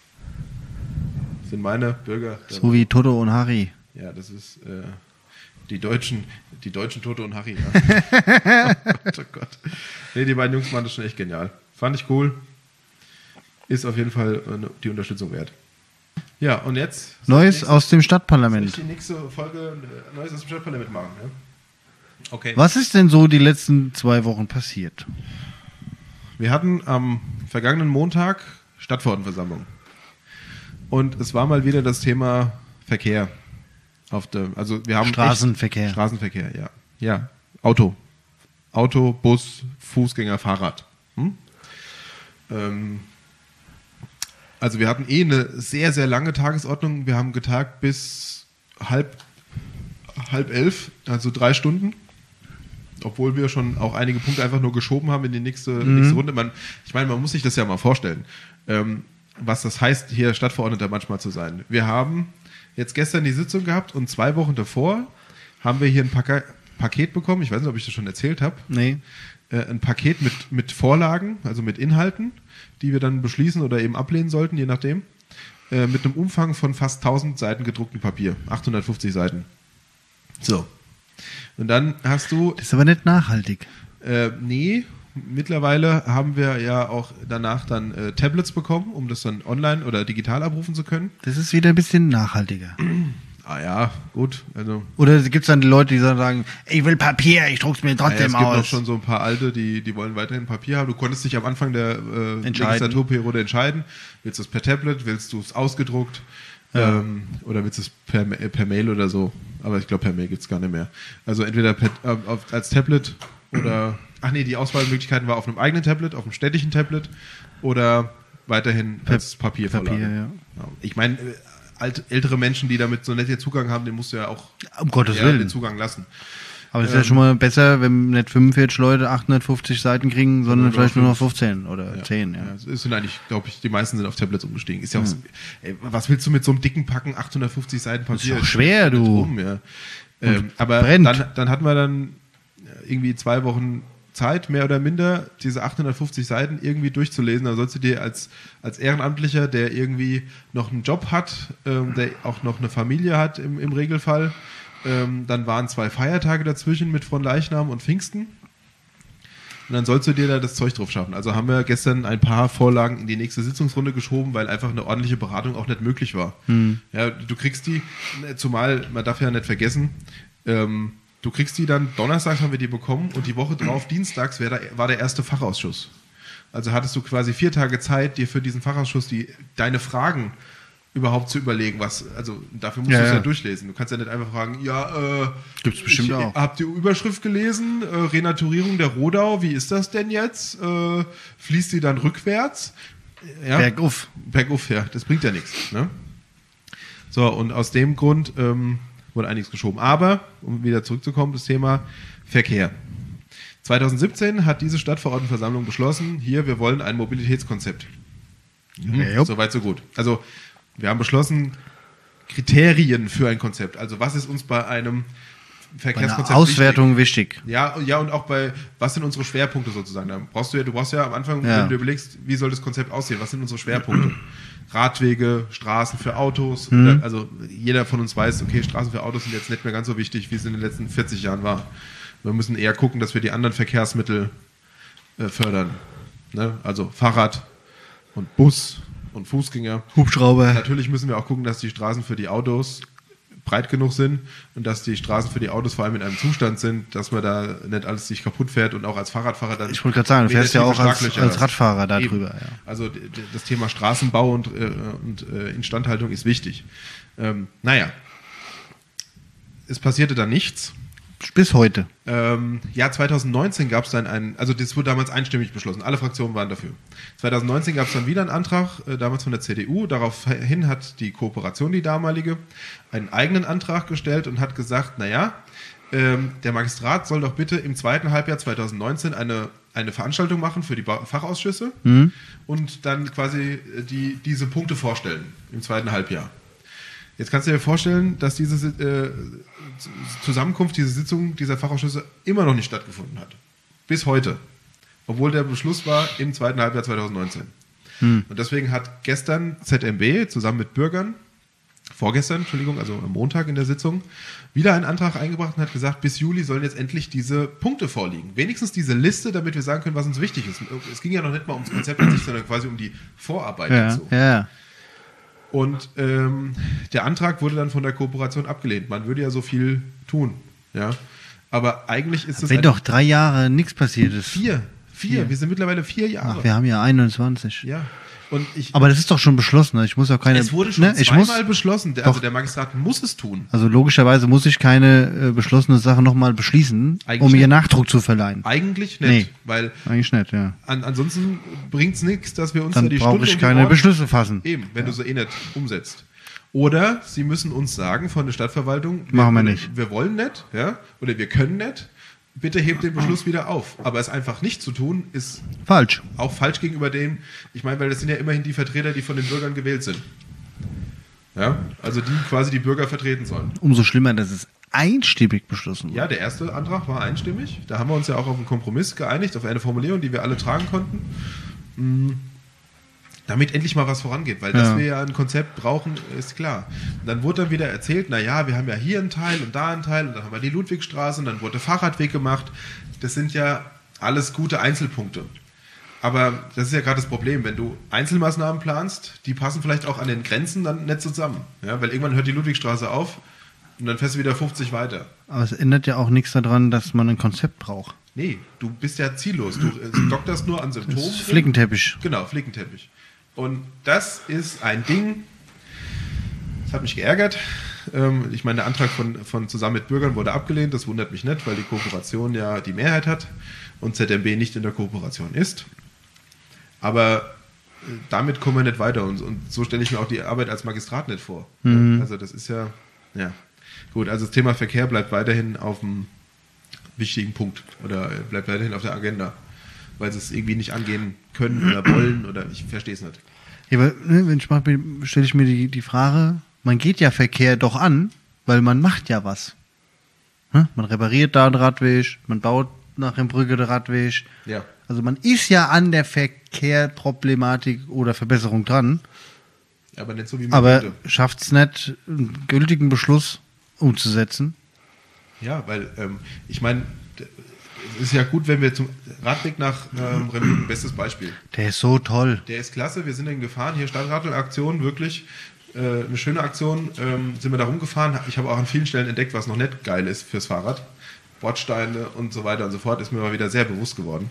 sind meine Bürger. So wie Toto und Harry. Ja, das ist Die Deutschen Toto und Harry. Ja. Oh Gott. Nee, die beiden Jungs waren das schon echt genial. Fand ich cool. Ist auf jeden Fall die Unterstützung wert. Ja, und jetzt... Neues aus dem Soll Stadtparlament. ich die nächste Folge Neues aus dem Stadtparlament machen? Ja? Okay. Was ist denn so die letzten 2 Wochen passiert? Wir hatten am vergangenen Montag Stadtverordnetenversammlung. Und es war mal wieder das Thema Verkehr. Also wir haben Straßenverkehr. Straßenverkehr, ja. Ja, Auto, Bus, Fußgänger, Fahrrad. Also wir hatten eine sehr, sehr lange Tagesordnung. Wir haben getagt bis halb 11, also 3 Stunden. Obwohl wir schon auch einige Punkte einfach nur geschoben haben in die nächste Runde. Man muss sich das ja mal vorstellen, was das heißt, hier Stadtverordneter manchmal zu sein. Wir haben jetzt gestern die Sitzung gehabt und 2 Wochen davor haben wir hier ein Paket bekommen. Ich weiß nicht, ob ich das schon erzählt habe. Nee. Ein Paket mit Vorlagen, also mit Inhalten, die wir dann beschließen oder eben ablehnen sollten, je nachdem. Mit einem Umfang von fast 1000 Seiten gedrucktem Papier. 850 Seiten. So. Und dann hast du... Das ist aber nicht nachhaltig. Nee, mittlerweile haben wir ja auch danach dann Tablets bekommen, um das dann online oder digital abrufen zu können. Das ist wieder ein bisschen nachhaltiger. Ah ja, gut. Also, Oder gibt es dann die Leute, die sagen, ich will Papier, ich druck's mir trotzdem es gibt auch aus. schon so ein paar Alte, die wollen weiterhin Papier haben. Du konntest dich am Anfang der Legislaturperiode entscheiden. Willst du es per Tablet, willst du es ausgedruckt oder willst du es per Mail oder so. Aber ich glaube, per Mail gibt's gar nicht mehr. Also entweder als Tablet oder... Ach nee, die Auswahlmöglichkeiten war auf einem eigenen Tablet, auf einem städtischen Tablet oder weiterhin als Papiervorlage. Papier, ja. Ich meine, ältere Menschen, die damit so nett den Zugang haben, den musst du ja auch um Gottes Willen den Zugang lassen. Aber es ist ja schon mal besser, wenn nicht 45 Leute 850 Seiten kriegen, sondern vielleicht nur noch 15 oder 10. Ja. Es sind eigentlich, glaube ich, die meisten sind auf Tablets umgestiegen. Ist ja auch, was willst du mit so einem dicken Packen 850 Seiten Papier? Das ist doch schwer, du. Aber brennt. dann hatten wir dann irgendwie 2 Wochen Zeit, mehr oder minder, diese 850 Seiten irgendwie durchzulesen. Da sollst du dir als Ehrenamtlicher, der irgendwie noch einen Job hat, der auch noch eine Familie hat im Regelfall, dann waren 2 Feiertage dazwischen mit Fronleichnam und Pfingsten. Und dann sollst du dir da das Zeug drauf schaffen. Also haben wir gestern ein paar Vorlagen in die nächste Sitzungsrunde geschoben, weil einfach eine ordentliche Beratung auch nicht möglich war. Ja, du kriegst die, zumal, man darf ja nicht vergessen, du kriegst die dann, donnerstags haben wir die bekommen und die Woche drauf, dienstags, war der erste Fachausschuss. Also hattest du quasi 4 Tage Zeit, dir für diesen Fachausschuss deine Fragen überhaupt zu überlegen, also dafür musst du es ja durchlesen. Du kannst ja nicht einfach fragen, Gibt's bestimmt auch. Habt ihr Überschrift gelesen? Renaturierung der Rodau, wie ist das denn jetzt? Fließt die dann rückwärts? Ja? Bergauf, ja, das bringt ja nichts. Ne? So, und aus dem Grund wurde einiges geschoben. Aber, um wieder zurückzukommen, das Thema Verkehr. 2017 hat diese Stadtverordnetenversammlung beschlossen, wir wollen ein Mobilitätskonzept. Soweit, so gut. Also, wir haben beschlossen, Kriterien für ein Konzept. Also, was ist uns bei einem Verkehrskonzept bei einer Auswertung wichtig? Ja, und auch was sind unsere Schwerpunkte sozusagen? Du brauchst ja am Anfang, wenn du überlegst, wie soll das Konzept aussehen? Was sind unsere Schwerpunkte? Radwege, Straßen für Autos. Also jeder von uns weiß, okay, Straßen für Autos sind jetzt nicht mehr ganz so wichtig, wie es in den letzten 40 Jahren war. Wir müssen eher gucken, dass wir die anderen Verkehrsmittel fördern. Ne? Also Fahrrad und Bus und Fußgänger. Hubschrauber. Natürlich müssen wir auch gucken, dass die Straßen für die Autos breit genug sind und dass die Straßen für die Autos vor allem in einem Zustand sind, dass man da nicht alles sich kaputt fährt und auch als Fahrradfahrer dann... Ich wollte gerade sagen, du fährst ja auch als Radfahrer da drüber. Ja. Also das Thema Straßenbau und Instandhaltung ist wichtig. Es passierte dann nichts. Bis heute. Ja, 2019 gab es dann also das wurde damals einstimmig beschlossen, alle Fraktionen waren dafür. 2019 gab es dann wieder einen Antrag, damals von der CDU, daraufhin hat die Kooperation, die damalige, einen eigenen Antrag gestellt und hat gesagt, der Magistrat soll doch bitte im 2. Halbjahr 2019 eine Veranstaltung machen für die Fachausschüsse und dann quasi diese Punkte vorstellen im 2. Halbjahr. Jetzt kannst du dir vorstellen, dass diese Zusammenkunft, diese Sitzung dieser Fachausschüsse immer noch nicht stattgefunden hat. Bis heute. Obwohl der Beschluss war im 2. Halbjahr 2019. Und deswegen hat gestern ZMB zusammen mit Bürgern vorgestern, Entschuldigung, also am Montag in der Sitzung, wieder einen Antrag eingebracht und hat gesagt, bis Juli sollen jetzt endlich diese Punkte vorliegen. Wenigstens diese Liste, damit wir sagen können, was uns wichtig ist. Es ging ja noch nicht mal ums Konzept an sich, sondern quasi um die Vorarbeit dazu. Ja. Und der Antrag wurde dann von der Kooperation abgelehnt. Man würde ja so viel tun, ja. Aber eigentlich ist es... Wenn doch 3 Jahre nichts passiert ist. Vier. Wir sind mittlerweile 4 Jahre. Ach, wir haben ja 21. Ja. Und aber das ist doch schon beschlossen. Ich muss auch keine. Es wurde schon zweimal beschlossen. Also der Magistrat muss es tun. Also logischerweise muss ich keine beschlossene Sache nochmal beschließen, um ihr Nachdruck zu verleihen. Eigentlich nicht. Weil eigentlich nicht, ja. Ansonsten bringt es nichts, dass wir uns dann da die brauche Stunde ich keine Beschlüsse fassen. Eben, wenn du so nicht umsetzt. Oder sie müssen uns sagen von der Stadtverwaltung, machen wir nicht. Wir wollen nicht, ja, oder wir können nicht. Bitte hebt den Beschluss wieder auf. Aber es einfach nicht zu tun, ist falsch. Auch falsch gegenüber denen. Ich meine, weil das sind ja immerhin die Vertreter, die von den Bürgern gewählt sind. Ja, also die quasi die Bürger vertreten sollen. Umso schlimmer, dass es einstimmig beschlossen wurde. Ja, der erste Antrag war einstimmig. Da haben wir uns ja auch auf einen Kompromiss geeinigt, auf eine Formulierung, die wir alle tragen konnten. Damit endlich mal was vorangeht, weil dass wir ja ein Konzept brauchen, ist klar. Und dann wurde dann wieder erzählt, naja, wir haben ja hier einen Teil und da einen Teil und dann haben wir die Ludwigstraße und dann wurde der Fahrradweg gemacht. Das sind ja alles gute Einzelpunkte. Aber das ist ja gerade das Problem, wenn du Einzelmaßnahmen planst, die passen vielleicht auch an den Grenzen dann nicht zusammen. Ja, weil irgendwann hört die Ludwigstraße auf und dann fährst du wieder 50 weiter. Aber es ändert ja auch nichts daran, dass man ein Konzept braucht. Nee, du bist ja ziellos. Du dokterst nur an Symptomen. Das ist Flickenteppich. Genau, Flickenteppich. Und das ist ein Ding, das hat mich geärgert. Ich meine, der Antrag von Zusammen mit Bürgern wurde abgelehnt. Das wundert mich nicht, weil die Kooperation ja die Mehrheit hat und ZMB nicht in der Kooperation ist. Aber damit kommen wir nicht weiter. Und so stelle ich mir auch die Arbeit als Magistrat nicht vor. Also das ist ja gut. Also das Thema Verkehr bleibt weiterhin auf dem wichtigen Punkt oder bleibt weiterhin auf der Agenda. Weil sie es irgendwie nicht angehen können oder wollen oder ich verstehe es nicht. Ja, aber wenn ich mache, stelle ich mir die Frage, man geht ja Verkehr doch an, weil man macht ja was. Man repariert da einen Radweg, man baut nach der Brücke den Radweg. Ja. Also man ist ja an der Verkehrproblematik oder Verbesserung dran. Aber nicht so wie man aber schafft es nicht, einen gültigen Beschluss umzusetzen. Ja, weil ich meine, es ist ja gut, wenn wir zum Radweg nach Remügen, bestes Beispiel. Der ist so toll. Der ist klasse, wir sind den gefahren, hier Stadtradl-Aktion, wirklich eine schöne Aktion, sind wir da rumgefahren. Ich habe auch an vielen Stellen entdeckt, was noch nicht geil ist fürs Fahrrad. Bordsteine und so weiter und so fort, ist mir mal wieder sehr bewusst geworden.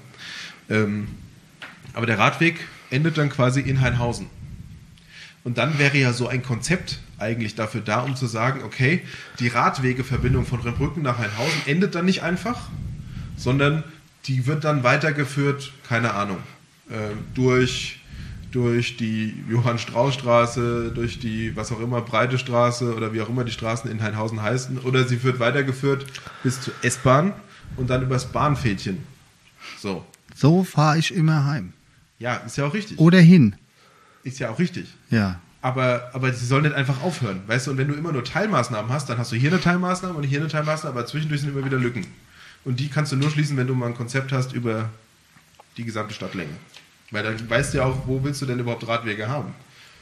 Aber der Radweg endet dann quasi in Hainhausen. Und dann wäre ja so ein Konzept eigentlich dafür da, um zu sagen, okay, die Radwegeverbindung von Rembrücken nach Hainhausen endet dann nicht einfach, sondern die wird dann weitergeführt, keine Ahnung, durch die Johann-Strauß-Straße, durch die, was auch immer, Breite Straße oder wie auch immer die Straßen in Hainhausen heißen, oder sie wird weitergeführt bis zur S-Bahn und dann übers Bahnfädchen. So fahre ich immer heim. Ja, ist ja auch richtig. Oder hin. Ist ja auch richtig. Ja. Aber sie sollen nicht einfach aufhören, weißt du, und wenn du immer nur Teilmaßnahmen hast, dann hast du hier eine Teilmaßnahme und hier eine Teilmaßnahme, aber zwischendurch sind immer wieder Lücken. Und die kannst du nur schließen, wenn du mal ein Konzept hast über die gesamte Stadtlänge. Weil dann weißt du ja auch, wo willst du denn überhaupt Radwege haben?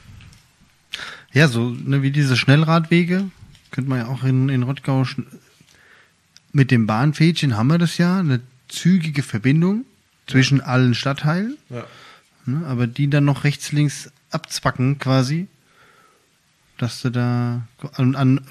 Ja, so wie diese Schnellradwege, könnte man ja auch in Rottgau mit dem Bahnfädchen haben wir das ja, eine zügige Verbindung zwischen allen Stadtteilen, aber die dann noch rechts, links abzwacken quasi, dass du da an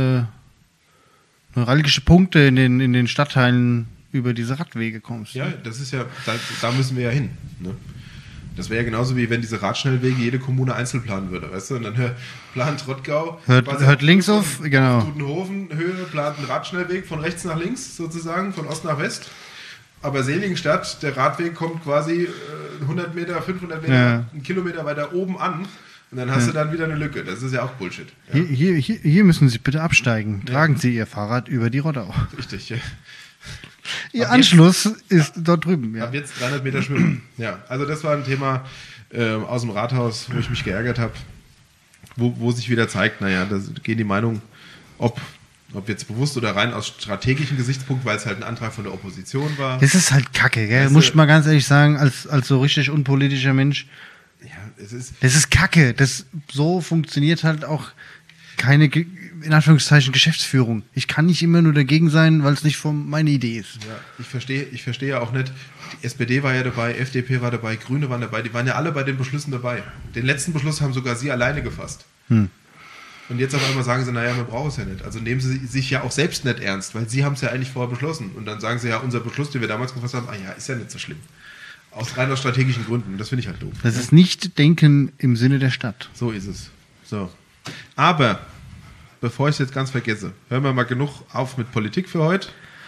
neuralgische Punkte in den Stadtteilen über diese Radwege kommst. Ja, das ist ja, da müssen wir ja hin. Ne? Das wäre ja genauso wie wenn diese Radschnellwege jede Kommune einzeln planen würde, weißt du? Und dann plant Rottgau, hört links auf, genau. Dudenhofen Höhe plant einen Radschnellweg von rechts nach links sozusagen, von Ost nach West. Aber Seligenstadt, der Radweg kommt quasi 100 Meter, 500 Meter, einen Kilometer weiter oben an. Und dann hast du dann wieder eine Lücke. Das ist ja auch Bullshit. Ja. Hier müssen Sie bitte absteigen. Tragen Sie Ihr Fahrrad über die Rottau. Richtig, ja. Ihr Anschluss ist dort drüben. Ja. Ab jetzt 300 Meter schwimmen. Ja, also das war ein Thema aus dem Rathaus, wo ich mich geärgert habe. Wo sich wieder zeigt, naja, da gehen die Meinungen, ob jetzt bewusst oder rein aus strategischen Gesichtspunkt, weil es halt ein Antrag von der Opposition war. Das ist halt Kacke, gell? Muss ich mal ganz ehrlich sagen, als so richtig unpolitischer Mensch. Ja, das ist Kacke. So funktioniert halt auch keine, in Anführungszeichen, Geschäftsführung. Ich kann nicht immer nur dagegen sein, weil es nicht meine Idee ist. Ja, ich verstehe ja auch nicht, die SPD war ja dabei, FDP war dabei, Grüne waren dabei, die waren ja alle bei den Beschlüssen dabei. Den letzten Beschluss haben sogar sie alleine gefasst. Und jetzt auf einmal sagen sie, naja, wir brauchen es ja nicht. Also nehmen sie sich ja auch selbst nicht ernst, weil sie haben es ja eigentlich vorher beschlossen. Und dann sagen sie ja, unser Beschluss, den wir damals gefasst haben, ist ja nicht so schlimm. Aus rein aus strategischen Gründen. Und das finde ich halt doof. Das ist nicht Denken im Sinne der Stadt. So ist es. So. Aber, bevor ich es jetzt ganz vergesse, hören wir mal genug auf mit Politik für heute.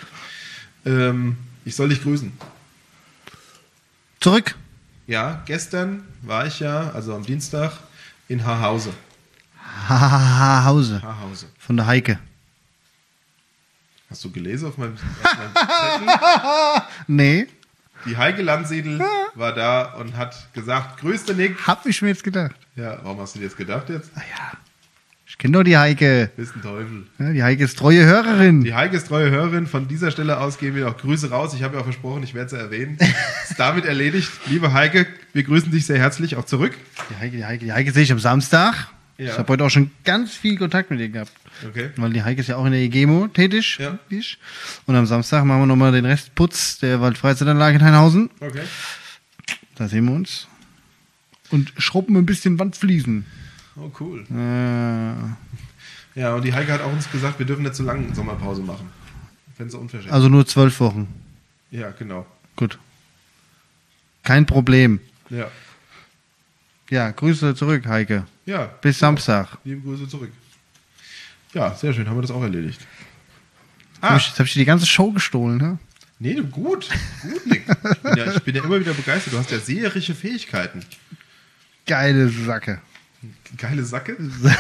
Ich soll dich grüßen. Zurück. Ja, gestern war ich ja, also am Dienstag, in Haarhause. Haarhause. Haarhause. Von der Heike. Hast du gelesen auf meinem Zettel? Nee. Die Heike Landsiedel war da und hat gesagt, grüß den Nick. Hab ich mir jetzt gedacht. Ja, warum hast du dir das gedacht jetzt? Ah ja. Ich kenne doch die Heike. Bist ein Teufel. Ja, die Heike ist treue Hörerin. Die Heike ist treue Hörerin. Von dieser Stelle aus gehen wir auch Grüße raus. Ich habe ja auch versprochen, ich werde sie erwähnen. Ist damit erledigt. Liebe Heike, wir grüßen dich sehr herzlich auch zurück. Die Heike sehe ich am Samstag. Ja. Ich habe heute auch schon ganz viel Kontakt mit ihr gehabt. Okay. Weil die Heike ist ja auch in der EGEMO tätig. Ja. Und am Samstag machen wir nochmal den Restputz der Waldfreizeitanlage in Heinhausen. Okay. Da sehen wir uns. Und schrubben ein bisschen Wandfliesen. Oh, cool. Äh, Ja, und die Heike hat auch uns gesagt, wir dürfen nicht zu lange Sommerpause machen. Fände sie unverschämt. also nur 12 Wochen. Ja, genau. Gut. Kein Problem. Ja. Ja, Grüße zurück, Heike. Ja. Bis Samstag. Liebe Grüße zurück. Ja, sehr schön, haben wir das auch erledigt. Jetzt hab ich dir die ganze Show gestohlen, ne? Nee, du, gut, Nick. Ich bin ja immer wieder begeistert. Du hast ja seherische Fähigkeiten. Geile Sacke. Geile Sacke?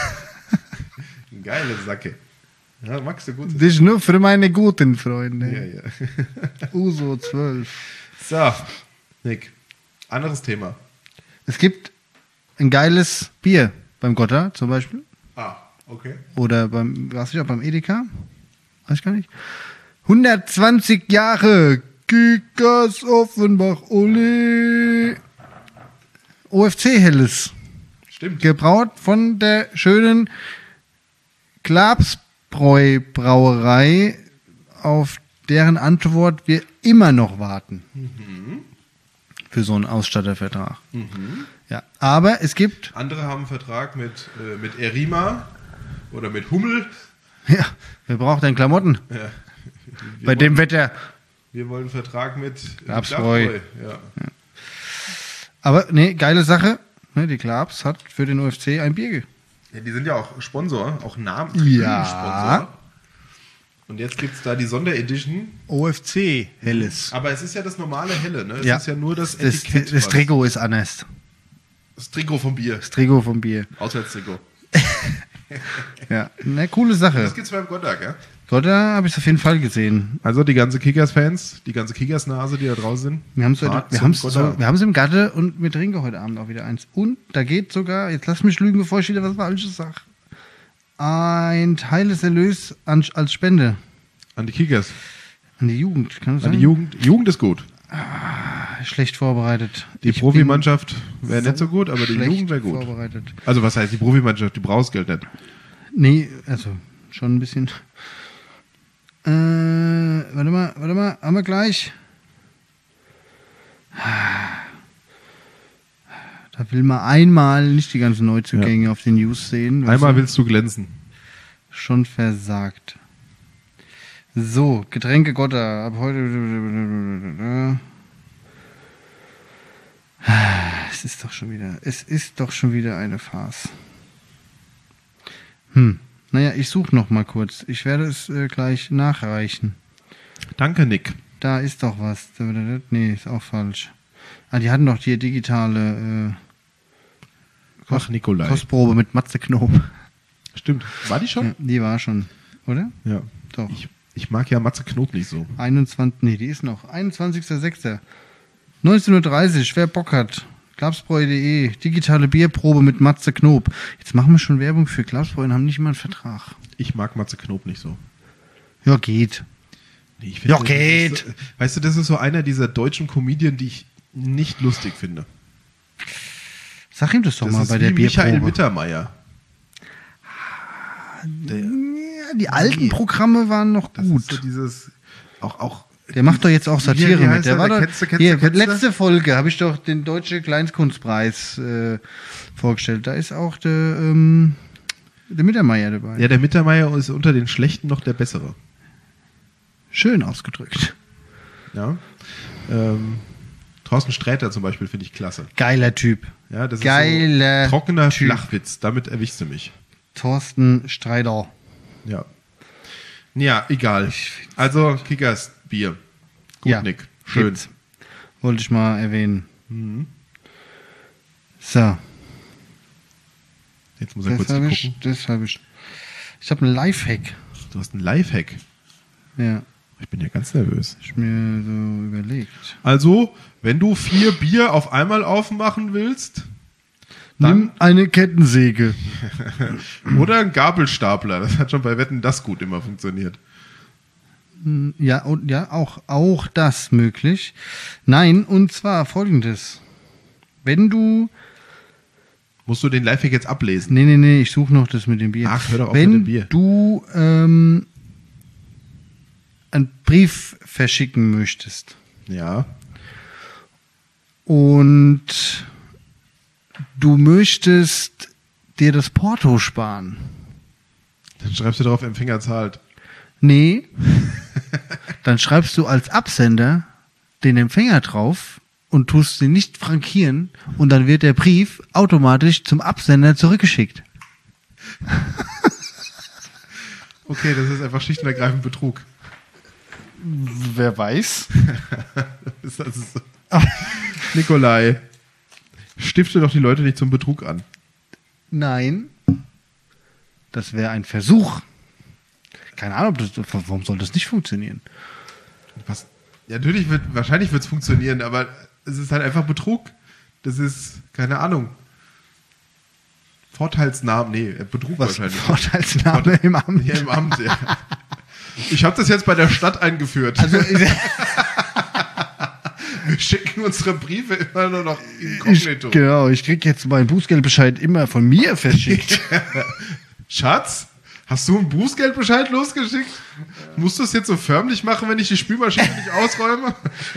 Geile Sacke. Ja, magst du gut. Das ist nur für meine guten Freunde. Ja, ja. Uso 12. So, Nick, anderes Thema. Es gibt ein geiles Bier beim Gotter zum Beispiel. Okay. Oder warst du auch beim Edeka? Weiß ich gar nicht. 120 Jahre Kickers Offenbach Ole. OFC Helles. Stimmt. Gebraut von der schönen Klapsbräu Brauerei, auf deren Antwort wir immer noch warten. Für so einen Ausstattervertrag. Ja, aber es gibt... Andere haben einen Vertrag mit Erima oder mit Hummel. Ja, wer braucht denn Klamotten? Ja. Bei dem Wetter. Wir wollen einen Vertrag mit Klapsbräu. Ja. Aber nee, geile Sache. Ne, die Klaps hat für den UFC ein Bier Ja, die sind ja auch Sponsor, auch Ja. Sponsor. Und jetzt gibt es da die Sonderedition. OFC Helles. Aber es ist ja das normale Helle, ne? Es Ja. ist ja nur das Etikett. Das Trikot ist anders. Das Trikot vom Bier. Das Trikot vom Bier. Auswärtstrikot. Ja, eine coole Sache. Das gibt's beim Gottag, ja? Gotter habe ich auf jeden Fall gesehen. Also die ganze Kickers-Fans, die ganze Kickers-Nase, die da draußen sind. Wir haben fahrt wir zum haben's Gottag. wir haben's im Gatte und wir trinken heute Abend auch wieder eins. Und da geht sogar, jetzt lass mich lügen, bevor ich wieder was Falsches sage, ein Teil des Erlös als Spende An die Kickers. an die Jugend. Kann das An die sein? Jugend. Jugend ist gut. Schlecht vorbereitet. Die Ich Profimannschaft bin wäre nicht so gut, aber die schlecht Jugend wäre gut. Vorbereitet. Also was heißt die Profimannschaft? Die brauchst Geld nicht. Nee, also schon ein bisschen. Warte mal, haben wir gleich. Da will man einmal nicht die ganzen Neuzugänge auf den News sehen. weißt Einmal du? willst du glänzen. Schon versagt. So, Getränke Gotter. Ab heute. Es ist doch schon wieder eine Farce. Naja, ich suche noch mal kurz. Ich werde es gleich nachreichen. Danke, Nick. Da ist doch was. Nee, ist auch falsch. Ah, die hatten doch hier digitale Ach, Nikolai. Kostprobe mit Matze Knob. Stimmt. War die schon? Ja, die war schon, oder? Ja. Doch. Ich mag ja Matze Knob nicht so. 21, nee, die ist noch. 21.06. 19:30 Uhr, wer Bock hat. Klapsbräu.de, digitale Bierprobe mit Matze Knob. Jetzt machen wir schon Werbung für Klapsbräu und haben nicht mal einen Vertrag. Ich mag Matze Knob nicht so. Ja, geht. Nee, ich Ja, das geht. ist so, weißt du, das ist so einer dieser deutschen Comedien, die ich nicht lustig finde. Sag ihm das doch Das mal ist bei wie der Michael Bierprobe. Mittermeier. die alten Programme waren noch Das gut. ist so dieses, auch Der macht doch jetzt auch Satire Wie heißt mit. Der er? war Der doch, Ketze, hier, Ketze. letzte Folge habe ich doch den Deutsche Kleinstkunstpreis vorgestellt. Da ist auch der Mittermeier dabei. Ja, der Mittermeier ist unter den Schlechten noch der Bessere. Schön ausgedrückt. Ja. Thorsten Sträter zum Beispiel finde ich klasse. Geiler Typ. Ja, das Geiler ist so trockener Typ. Flachwitz. Damit erwischst du mich. Thorsten Streider. Ja. Ja, egal. Also Kickers Bier. Gut, Ja, Nick. Schön. gibt's. Wollte ich mal erwähnen. So. Jetzt muss er kurz gucken. Das habe ich. Ich habe einen Lifehack. Du hast einen Lifehack. Ja, Ich bin ja ganz nervös. ich mir so überlegt. Also, wenn du 4 Bier auf einmal aufmachen willst, Nimm eine Kettensäge. oder einen Gabelstapler. Das hat schon bei Wetten das gut immer funktioniert. Ja, und ja, auch das möglich. Nein, und zwar folgendes. Wenn du. Musst du den Lifehack jetzt ablesen? Nee, ich suche noch das mit dem Bier. Ach, hör doch auf Wenn mit dem Bier. du einen Brief verschicken möchtest Ja. und du möchtest dir das Porto sparen. Dann schreibst du drauf, Empfänger zahlt. Nee. Dann schreibst du als Absender den Empfänger drauf und tust ihn nicht frankieren und dann wird der Brief automatisch zum Absender zurückgeschickt. Okay, das ist einfach schlicht und ergreifend Betrug. Wer weiß? Das ist so. Nikolai, stifte doch die Leute nicht zum Betrug an. Nein. Das wäre ein Versuch. Keine Ahnung, warum soll das nicht funktionieren? Was? Ja, natürlich wahrscheinlich wird es funktionieren, aber es ist halt einfach Betrug. Das ist, keine Ahnung. Vorteilsnahme, nee, Betrug Was? wahrscheinlich. Vorteilsnahme im Amt. Ja, im Amt, ja. Ich habe das jetzt bei der Stadt eingeführt. Also, wir schicken unsere Briefe immer nur noch inkognito. ich krieg jetzt meinen Bußgeldbescheid immer von mir verschickt. Schatz, hast du einen Bußgeldbescheid losgeschickt? Musst du es jetzt so förmlich machen, wenn ich die Spülmaschine nicht ausräume?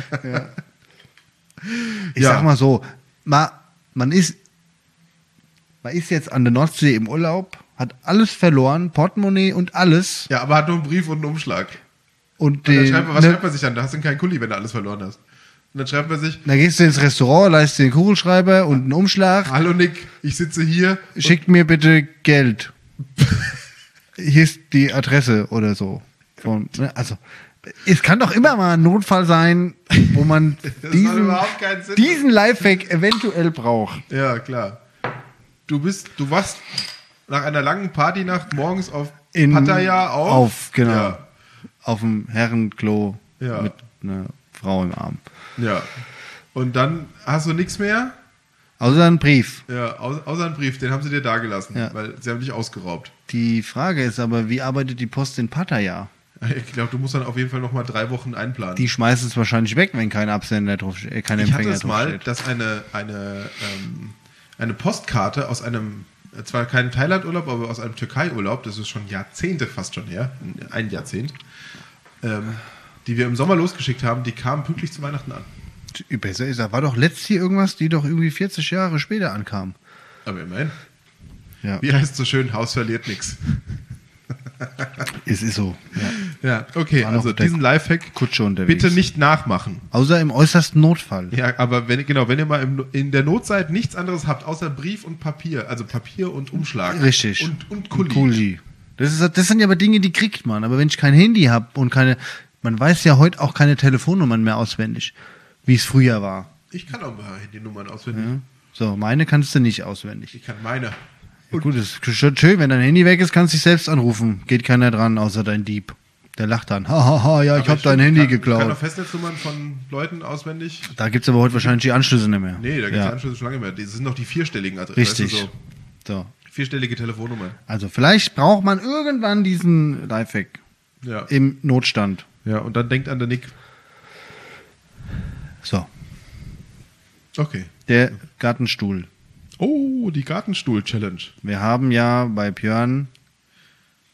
Ich sag mal so, man ist jetzt an der Nordsee im Urlaub, hat alles verloren, Portemonnaie und alles. Ja, aber hat nur einen Brief und einen Umschlag. Und Und dann was schreibt man sich an? Da hast du keinen Kuli, wenn du alles verloren hast. Und dann schreibt man sich, dann gehst du ins Restaurant, leistest dir den Kugelschreiber und einen Umschlag. hallo Nick, ich sitze hier. Schickt mir bitte Geld. Hier ist die Adresse oder so. Also, es kann doch immer mal ein Notfall sein, wo man Das macht überhaupt keinen Sinn. diesen Lifehack eventuell braucht. Ja, klar. Du warst nach einer langen Partynacht morgens auf In- Pattaya genau. Ja. Auf dem Herrenklo Ja. mit einer Frau im Arm. Ja. Und dann hast du nichts mehr? Außer ein Brief. Ja, außer einen Brief, den haben sie dir dagelassen, Ja. weil sie haben dich ausgeraubt. Die Frage ist aber, wie arbeitet die Post in Pattaya? Ich glaube, du musst dann auf jeden Fall nochmal 3 Wochen einplanen. Die schmeißt es wahrscheinlich weg, wenn kein Absender drauf, kein Ich hatte Empfänger es mal, draufsteht. dass eine Postkarte aus einem, zwar kein Thailand-Urlaub, aber aus einem Türkei-Urlaub, das ist schon Jahrzehnte fast schon her, ein Jahrzehnt, die wir im Sommer losgeschickt haben, die kamen pünktlich zu Weihnachten an. Besser ist, da war doch letztes hier irgendwas, die doch irgendwie 40 Jahre später ankam. Aber immerhin. Ja, Wie heißt es so schön, Haus verliert nichts. es ist so. Ja. Ja, okay, War noch also der diesen Lifehack Kutsche unterwegs. bitte nicht nachmachen. Außer im äußersten Notfall. Ja, aber wenn ihr mal in der Not seid, nichts anderes habt, außer Brief und Papier, also Papier und Umschlag. Richtig. Und Kuli. Kuli. Das sind ja aber Dinge, die kriegt man. Aber wenn ich kein Handy habe und man weiß ja heute auch keine Telefonnummern mehr auswendig, wie es früher war. Ich kann auch mal Handynummern auswendig. Ja. So, meine kannst du nicht auswendig. Ich kann meine. Ja, gut, das ist schon schön, wenn dein Handy weg ist, kannst du dich selbst anrufen. Geht keiner dran, außer dein Dieb. Der lacht dann. Hahaha, ja, ich habe dein Handy Ich kann geklaut. auch Festnetznummern von Leuten auswendig. Da gibt es aber heute wahrscheinlich die Anschlüsse nicht mehr. Nee, da gibt es ja. Anschlüsse schon lange mehr. Das sind noch die 4-stelligen Adressen. Richtig. Weißt du, So. 4-stellige Telefonnummern. Also vielleicht braucht man irgendwann diesen Lifehack Ja. im Notstand. Ja, und dann denkt an den Nick. So, Okay. der Gartenstuhl. Oh, die Gartenstuhl-Challenge. Wir haben ja bei Björn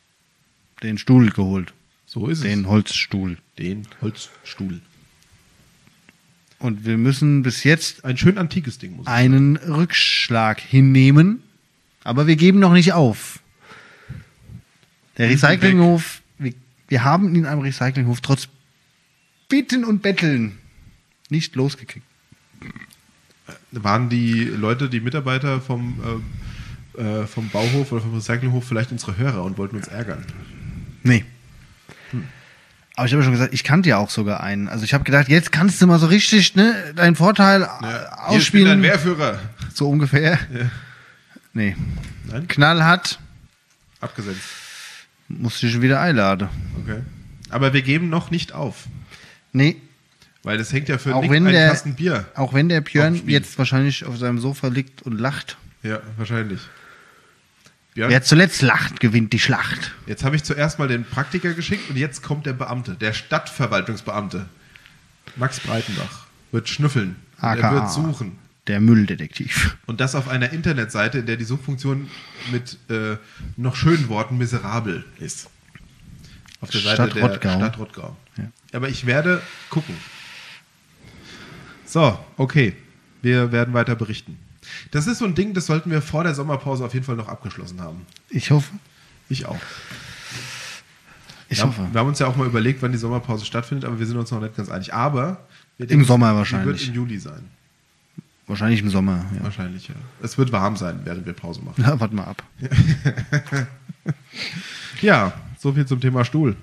den Stuhl geholt. So ist Den Holzstuhl. Den Holzstuhl. Und wir müssen bis jetzt Ein schön antikes Ding, muss ich sagen. einen Rückschlag hinnehmen, aber wir geben noch nicht auf. Der Recyclinghof, wir haben ihn am Recyclinghof trotz Bitten und Betteln nicht losgekriegt. Waren die Leute, die Mitarbeiter vom Bauhof oder vom Recyclinghof vielleicht unsere Hörer und wollten uns ärgern? Nee. Aber ich habe ja schon gesagt, ich kannte ja auch sogar einen. Also ich habe gedacht, jetzt kannst du mal so richtig deinen Vorteil Hier spielt ein ausspielen. Wehrführer. So ungefähr. Ja. Nee. Nein? Knallhart, Abgesetzt. musste ich schon wieder einladen. Okay. Aber wir geben noch nicht auf. Nee, Weil das hängt ja für Auch Nick wenn ein der- Kasten Bier. auch wenn der Björn Spiel. jetzt wahrscheinlich auf seinem Sofa liegt und lacht. Ja, wahrscheinlich. Björn, Wer zuletzt lacht, gewinnt die Schlacht. jetzt habe ich zuerst mal den Praktiker geschickt und jetzt kommt der Beamte, der Stadtverwaltungsbeamte. Max Breitenbach wird schnüffeln. Und er AKA. wird suchen. Der Mülldetektiv. Und das auf einer Internetseite, in der die Suchfunktion mit noch schönen Worten miserabel ist. Auf der Seite Stadt der Rottgau. Stadt Rottgau. Ja. Aber ich werde gucken. So, okay. Wir werden weiter berichten. Das ist so ein Ding, das sollten wir vor der Sommerpause auf jeden Fall noch abgeschlossen haben. Ich hoffe. Ich auch. Ich Wir hoffe. haben uns ja auch mal überlegt, wann die Sommerpause stattfindet, aber wir sind uns noch nicht ganz einig. Aber wir Im Sommer die wahrscheinlich. wird im Juli sein. Wahrscheinlich im Sommer. Ja, Wahrscheinlich, ja. Es wird warm sein, während wir Pause machen. ja warte mal ab. Ja, so viel zum Thema Stuhl.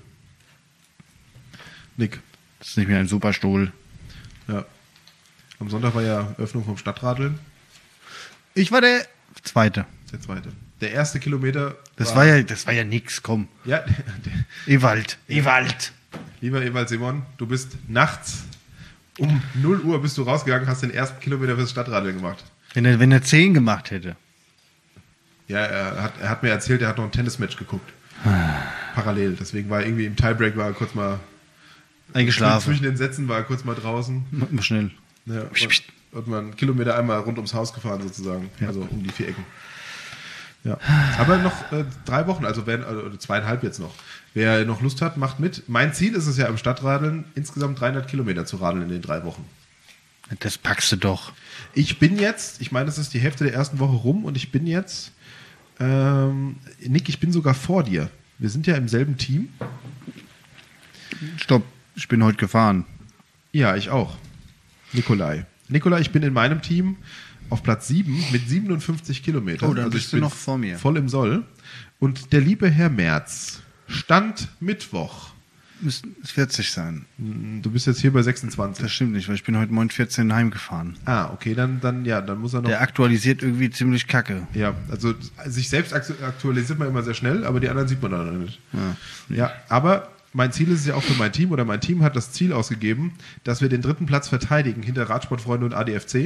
Nick. Das ist nicht mehr ein Superstuhl. Ja. Am Sonntag war ja Öffnung vom Stadtradeln. Ich war der Zweite. Der zweite. Der erste Kilometer. Das war ja nix, komm. Ja, Ewald. lieber Ewald Simon, du bist nachts um 0 Uhr bist du rausgegangen, hast den ersten Kilometer fürs Stadtradeln gemacht. Wenn er 10 gemacht hätte. Ja, er hat mir erzählt, er hat noch ein Tennismatch geguckt. Parallel. Deswegen war er irgendwie im Tiebreak, war er kurz mal Eingeschlafen. zwischen den Sätzen war er kurz mal draußen. Mal schnell. Ja, und man einen Kilometer einmal rund ums Haus gefahren sozusagen. Ja. Also um die 4 Ecken. Ja. Aber noch 3 Wochen, also 2,5 jetzt noch. Wer noch Lust hat, macht mit. Mein Ziel ist es ja im Stadtradeln, insgesamt 300 Kilometer zu radeln in den 3 Wochen. Das packst du doch. Ich bin jetzt, ich meine, das ist die Hälfte der ersten Woche rum und ich bin jetzt, Nick, ich bin sogar vor dir. Wir sind ja im selben Team. Stopp, ich bin heute gefahren. Ja, ich auch. Nikolai, ich bin in meinem Team auf Platz 7 mit 57 Kilometern. Oh, dann bist ich du bin noch vor mir. Voll im Soll. Und der liebe Herr Merz, Stand Mittwoch. Müssten es 40 sein. Du bist jetzt hier bei 26. Das stimmt nicht, weil ich bin heute Morgen 14 heimgefahren. Ah, okay, dann muss er noch. Der aktualisiert irgendwie ziemlich kacke. Ja, also sich selbst aktualisiert man immer sehr schnell, aber die anderen sieht man dann noch nicht. Ja, aber mein Ziel ist es ja auch für mein Team, oder mein Team hat das Ziel ausgegeben, dass wir den 3. Platz verteidigen hinter Radsportfreunde und ADFC.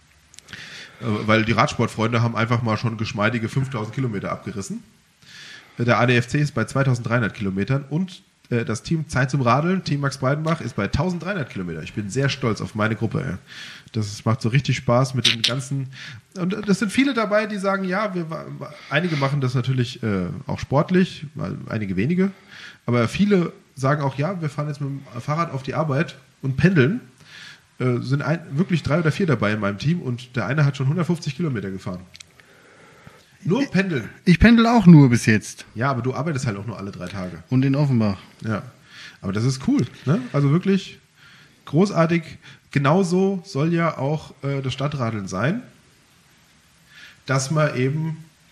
Weil die Radsportfreunde haben einfach mal schon geschmeidige 5000 Kilometer abgerissen. Der ADFC ist bei 2300 Kilometern und das Team Zeit zum Radeln, Team Max Breidenbach, ist bei 1300 Kilometer. Ich bin sehr stolz auf meine Gruppe. Ey. Das macht so richtig Spaß mit den ganzen. Und das sind viele dabei, die sagen, ja, einige machen das natürlich auch sportlich, einige wenige. Aber viele sagen auch, ja, wir fahren jetzt mit dem Fahrrad auf die Arbeit und pendeln. Sind wirklich 3 oder 4 dabei in meinem Team und der eine hat schon 150 Kilometer gefahren. Nur pendeln. Ich pendel auch nur bis jetzt. Ja, aber du arbeitest halt auch nur alle 3 Tage. Und in Offenbach. Ja, aber das ist cool. Ne? Also wirklich großartig. Genauso soll ja auch das Stadtradeln sein, dass man eben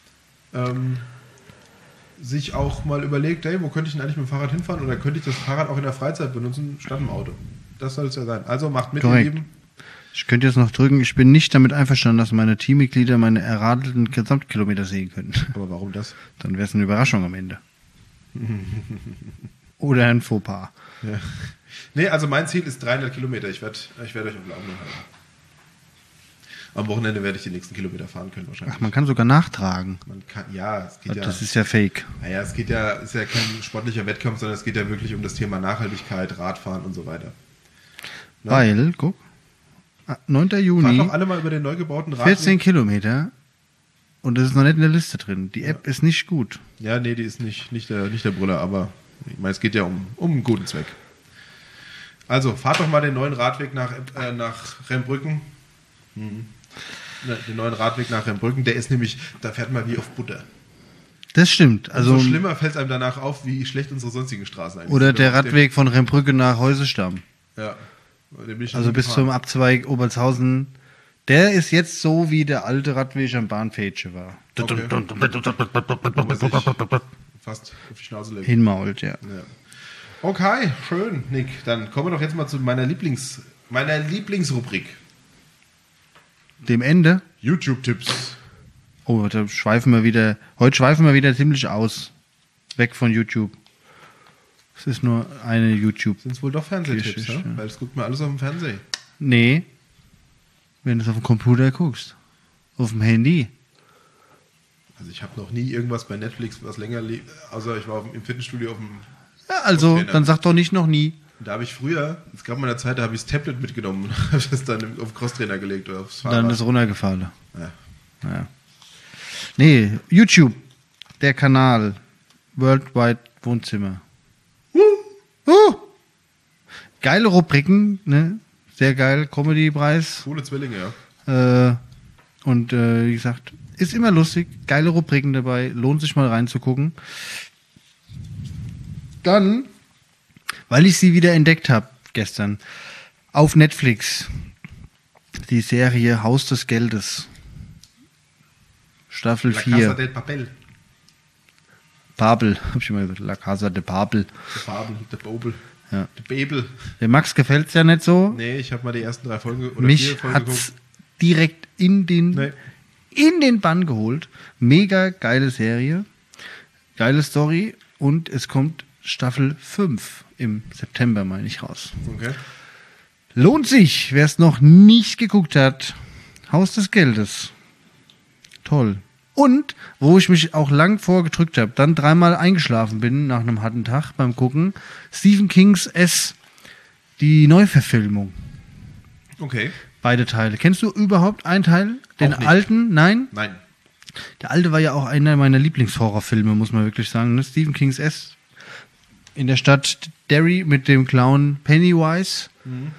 sich auch mal überlegt, hey, wo könnte ich denn eigentlich mit dem Fahrrad hinfahren oder könnte ich das Fahrrad auch in der Freizeit benutzen, statt im Auto. Das soll es ja sein. Also macht mit, Korrekt. ihr Lieben. Ich könnte jetzt noch drücken, ich bin nicht damit einverstanden, dass meine Teammitglieder meine erradelten Gesamtkilometer sehen können. Aber warum das? Dann wäre es eine Überraschung am Ende. Oder ein Fauxpas. Ja. Nee, also mein Ziel ist 300 Kilometer. Ich werd euch auf dem Laufenden halten. Am Wochenende werde ich die nächsten Kilometer fahren können wahrscheinlich. Ach, man kann sogar nachtragen. Man kann, ja, es geht ja. Das ist ja fake. Naja, es geht ja, ist ja kein sportlicher Wettkampf, sondern es geht ja wirklich um das Thema Nachhaltigkeit, Radfahren und so weiter. Ne? Weil, guck, 9. Fahrt Juni, doch alle mal über den neu gebauten 14 Kilometer und das ist noch nicht in der Liste drin. Die App ist nicht gut. Ja, nee, die ist nicht der Brüller, aber ich meine, es geht ja um einen guten Zweck. Also, fahrt doch mal den neuen Radweg nach Rembrücken. Den neuen Radweg nach Rembrücken, der ist nämlich, da fährt man wie auf Butter. Das stimmt. Also so schlimmer fällt es einem danach auf, wie schlecht unsere sonstigen Straßen eigentlich oder sind. der Radweg von Rembrücke nach Heusestamm. Ja. Den bin ich Also bis zum Abzweig Obertshausen. Der ist jetzt so, wie der alte Radweg am Bahnfädchen war. Okay. Fast auf die Schnauze legen. Hinmault, ja. Ja. Okay, schön, Nick. Dann kommen wir doch jetzt mal zu meiner Lieblingsrubrik. Dem Ende. YouTube-Tipps. Oh, heute schweifen wir wieder ziemlich aus. Weg von YouTube. Es ist nur eine YouTube. Sind es wohl doch Fernsehtipps, Geschichte. ja? Weil das guckt man alles auf dem Fernsehen. Nee. Wenn du es auf dem Computer guckst. Auf dem Handy. Also ich habe noch nie irgendwas bei Netflix, was länger liegt, außer ich war im Fitnessstudio auf dem... Ja, also, Crosstrainer. dann sag doch nicht noch nie. Da habe ich früher, es gab mal eine Zeit, da habe ich das Tablet mitgenommen und habe das dann auf den Crosstrainer gelegt oder aufs Fahrrad. Dann ist runtergefallen. Ja. Ja. Nee, YouTube. Der Kanal. Worldwide Wohnzimmer. Geile Rubriken, ne? Sehr geil. Comedy-Preis. Coole Zwillinge, ja. Und wie gesagt, ist immer lustig. Geile Rubriken dabei. Lohnt sich mal reinzugucken. Dann, weil ich sie wieder entdeckt habe gestern, auf Netflix. Die Serie Haus des Geldes. Staffel La 4. Casa del Papel. Babel, hab ich immer gesagt. La Casa de Babel. Der Fabel, der Bobel, Ja. der Bebel. Der Max gefällt's ja nicht so. Nee, ich habe mal die ersten 3 Folgen oder 4 Mich Folgen hat's direkt in den Bann geholt. Mega geile Serie. Geile Story. Und es kommt Staffel 5 im September, meine ich, raus. Okay. Lohnt sich, wer es noch nicht geguckt hat. Haus des Geldes. Toll. Und, wo ich mich auch lang vorgedrückt habe, dann 3-mal eingeschlafen bin nach einem harten Tag beim Gucken, Stephen Kings S, die Neuverfilmung. Okay. Beide Teile. Kennst du überhaupt einen Teil? Den Auch nicht. alten? Nein? Nein. Der alte war ja auch einer meiner Lieblingshorrorfilme, muss man wirklich sagen. Ne? Stephen Kings S. In der Stadt Derry mit dem Clown Pennywise,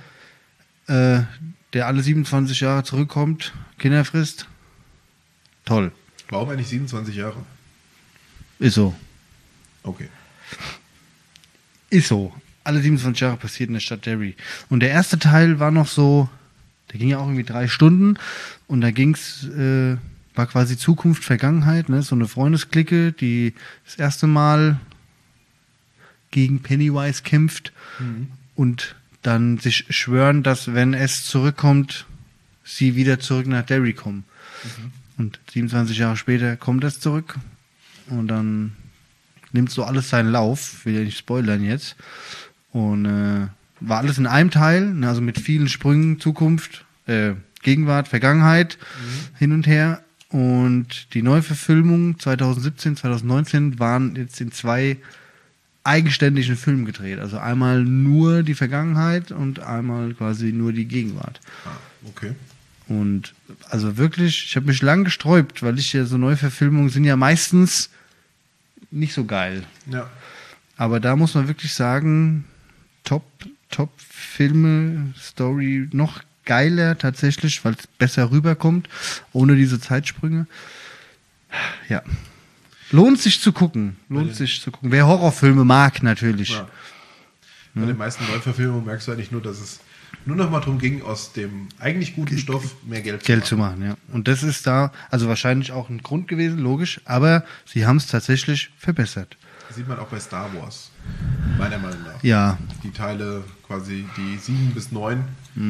der alle 27 Jahre zurückkommt, Kinder frisst. Toll. Warum eigentlich 27 Jahre? Ist so. Okay. Ist so. Alle 27 Jahre passiert in der Stadt Derry. Und der erste Teil war noch so, der ging ja auch irgendwie 3 Stunden und da ging's, war quasi Zukunft, Vergangenheit, ne? So eine Freundesklicke, die das erste Mal gegen Pennywise kämpft und dann sich schwören, dass wenn es zurückkommt, sie wieder zurück nach Derry kommen. Und 27 Jahre später kommt es zurück und dann nimmt so alles seinen Lauf, will ja nicht spoilern jetzt. Und war alles in einem Teil, ne, also mit vielen Sprüngen, Zukunft, Gegenwart, Vergangenheit, hin und her. Und die Neuverfilmung 2017, 2019 waren jetzt in 2 eigenständigen Filmen gedreht. Also einmal nur die Vergangenheit und einmal quasi nur die Gegenwart. Okay. Und also wirklich, ich habe mich lang gesträubt, weil ich ja so Neuverfilmungen sind ja meistens nicht so geil. Ja. Aber da muss man wirklich sagen, Top Filme, Story, noch geiler tatsächlich, weil es besser rüberkommt, ohne diese Zeitsprünge. Ja. Lohnt sich zu gucken. Wer Horrorfilme mag, natürlich. Ja. Bei den meisten Neuverfilmungen merkst du eigentlich nur, dass es nur noch mal darum ging, aus dem eigentlich guten Stoff mehr Geld zu machen, ja. Und das ist da, also wahrscheinlich auch ein Grund gewesen, logisch, aber sie haben es tatsächlich verbessert. Das sieht man auch bei Star Wars, meiner Meinung nach. Ja. Die Teile quasi, die 7 bis 9.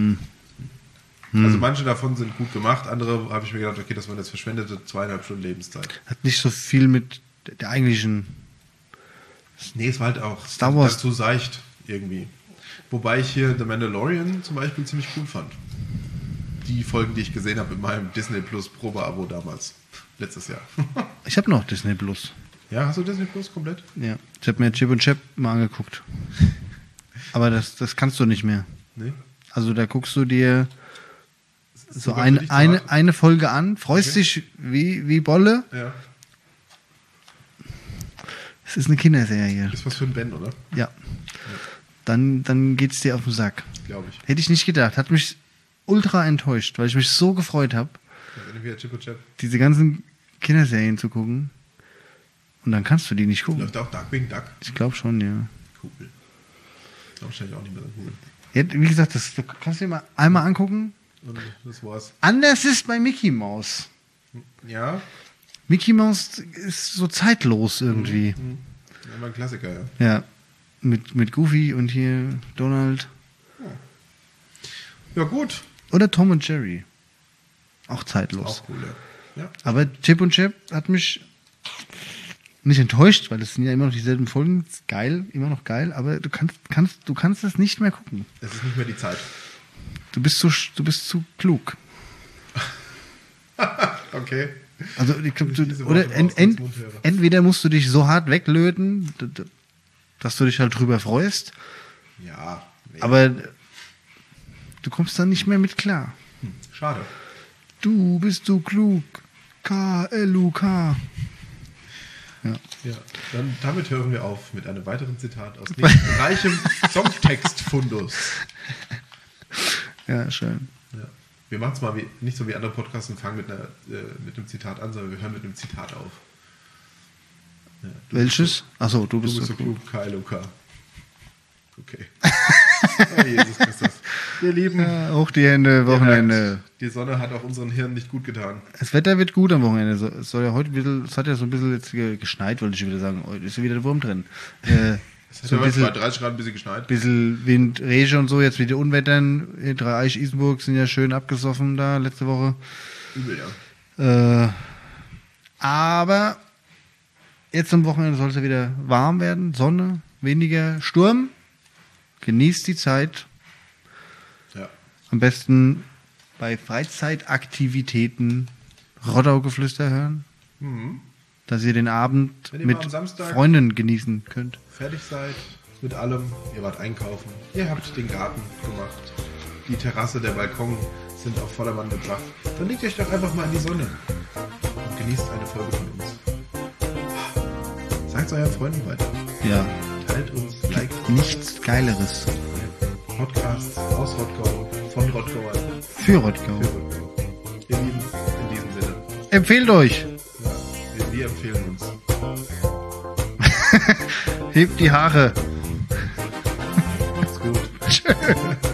Also manche davon sind gut gemacht, andere habe ich mir gedacht, okay, das waren jetzt verschwendete 2,5 Stunden Lebenszeit. Hat nicht so viel mit der eigentlichen... Nee, es war halt auch Star Wars dazu seicht irgendwie. Wobei ich hier The Mandalorian zum Beispiel ziemlich cool fand. Die Folgen, die ich gesehen habe in meinem Disney Plus Probe-Abo damals, letztes Jahr. Ich habe noch Disney Plus. Ja, hast du Disney Plus komplett? Ja. Ich habe mir Chip und Chap mal angeguckt. Aber das kannst du nicht mehr. Nee. Also da guckst du dir so sogar für dich zu hart? eine Folge an, freust dich wie Bolle. Ja. Es ist eine Kinderserie. Ist was für ein Ben, oder? Ja. Dann geht's dir auf den Sack. Glaube ich. Hätte ich nicht gedacht. Hat mich ultra enttäuscht, weil ich mich so gefreut habe, Ja, wieder Chip und Chap. diese ganzen Kinderserien zu gucken. Und dann kannst du die nicht gucken. Läuft auch Darkwing Duck. Ich glaube schon, ja. Cool. Wahrscheinlich auch nicht mehr so cool. Ja, wie gesagt, das kannst du dir mal einmal angucken. Und das war's. Anders ist bei Mickey Mouse. Ja, Mickey Mouse ist so zeitlos irgendwie. ja, mal ein Klassiker, ja. Ja. Mit Goofy und hier Donald. Ja, gut. Oder Tom und Jerry. Auch zeitlos. Auch cool, ja. Ja. Aber Chip und Chap hat mich nicht enttäuscht, weil es sind ja immer noch dieselben Folgen. Ist geil, immer noch geil, aber du kannst es nicht mehr gucken. Es ist nicht mehr die Zeit. Du bist zu klug. Okay. Also ich glaub, Diese oder Worte raus ins Mund höre. entweder musst du dich so hart weglöten, dass du dich halt drüber freust, Ja. Nee. aber du kommst dann nicht mehr mit klar. Schade. Du bist so klug. K-L-U-K. Ja. Dann, damit hören wir auf mit einem weiteren Zitat aus nicht reichem Songtext-Fundus. Ja, schön. Ja. Wir machen es mal nicht so wie andere Podcasts und fangen mit einem Zitat an, sondern wir hören mit einem Zitat auf. Ja. Welches? Achso, du Du bist bist so so klug. klug, KLOK. Okay. Oh, Jesus Christus. Ihr Lieben, Ja, hoch die Hände, ihr Wochenende. merkt, die Sonne hat auch unseren Hirn nicht gut getan. Das Wetter wird gut am Wochenende. Es soll ja heute ein bisschen, es hat ja so ein bisschen jetzt geschneit, wollte ich wieder sagen. Heute ist ja wieder der Wurm drin. Es hat So ja ein heute bei bisschen, 30 Grad ein bisschen geschneit. bisschen Wind, Regen und so, jetzt wieder Unwettern. Dreieich, Isenburg sind ja schön abgesoffen da letzte Woche. Übel, ja. Aber jetzt am Wochenende soll es ja wieder warm werden, Sonne, weniger Sturm. Genießt die Zeit. Ja. Am besten bei Freizeitaktivitäten Rottaugeflüster hören, dass ihr den Abend Wenn ihr mal mit am Samstag- Freunden genießen könnt. Fertig seid mit allem. Ihr wart einkaufen. Ihr habt den Garten gemacht. Die Terrasse, der Balkon sind auf Vordermann gebracht. Dann legt euch doch einfach mal in die Sonne und genießt eine Folge von uns. Sagt es euren Freunden weiter. Ja, Teilt uns, liked nichts Geileres Podcasts aus Rottgau, von Rottgauern für Rottgau. für Rottgau. Ihr Lieben, in diesem Sinne. Empfehlt euch, Ja, wir empfehlen uns. hebt die Haare. Macht's gut. Tschö.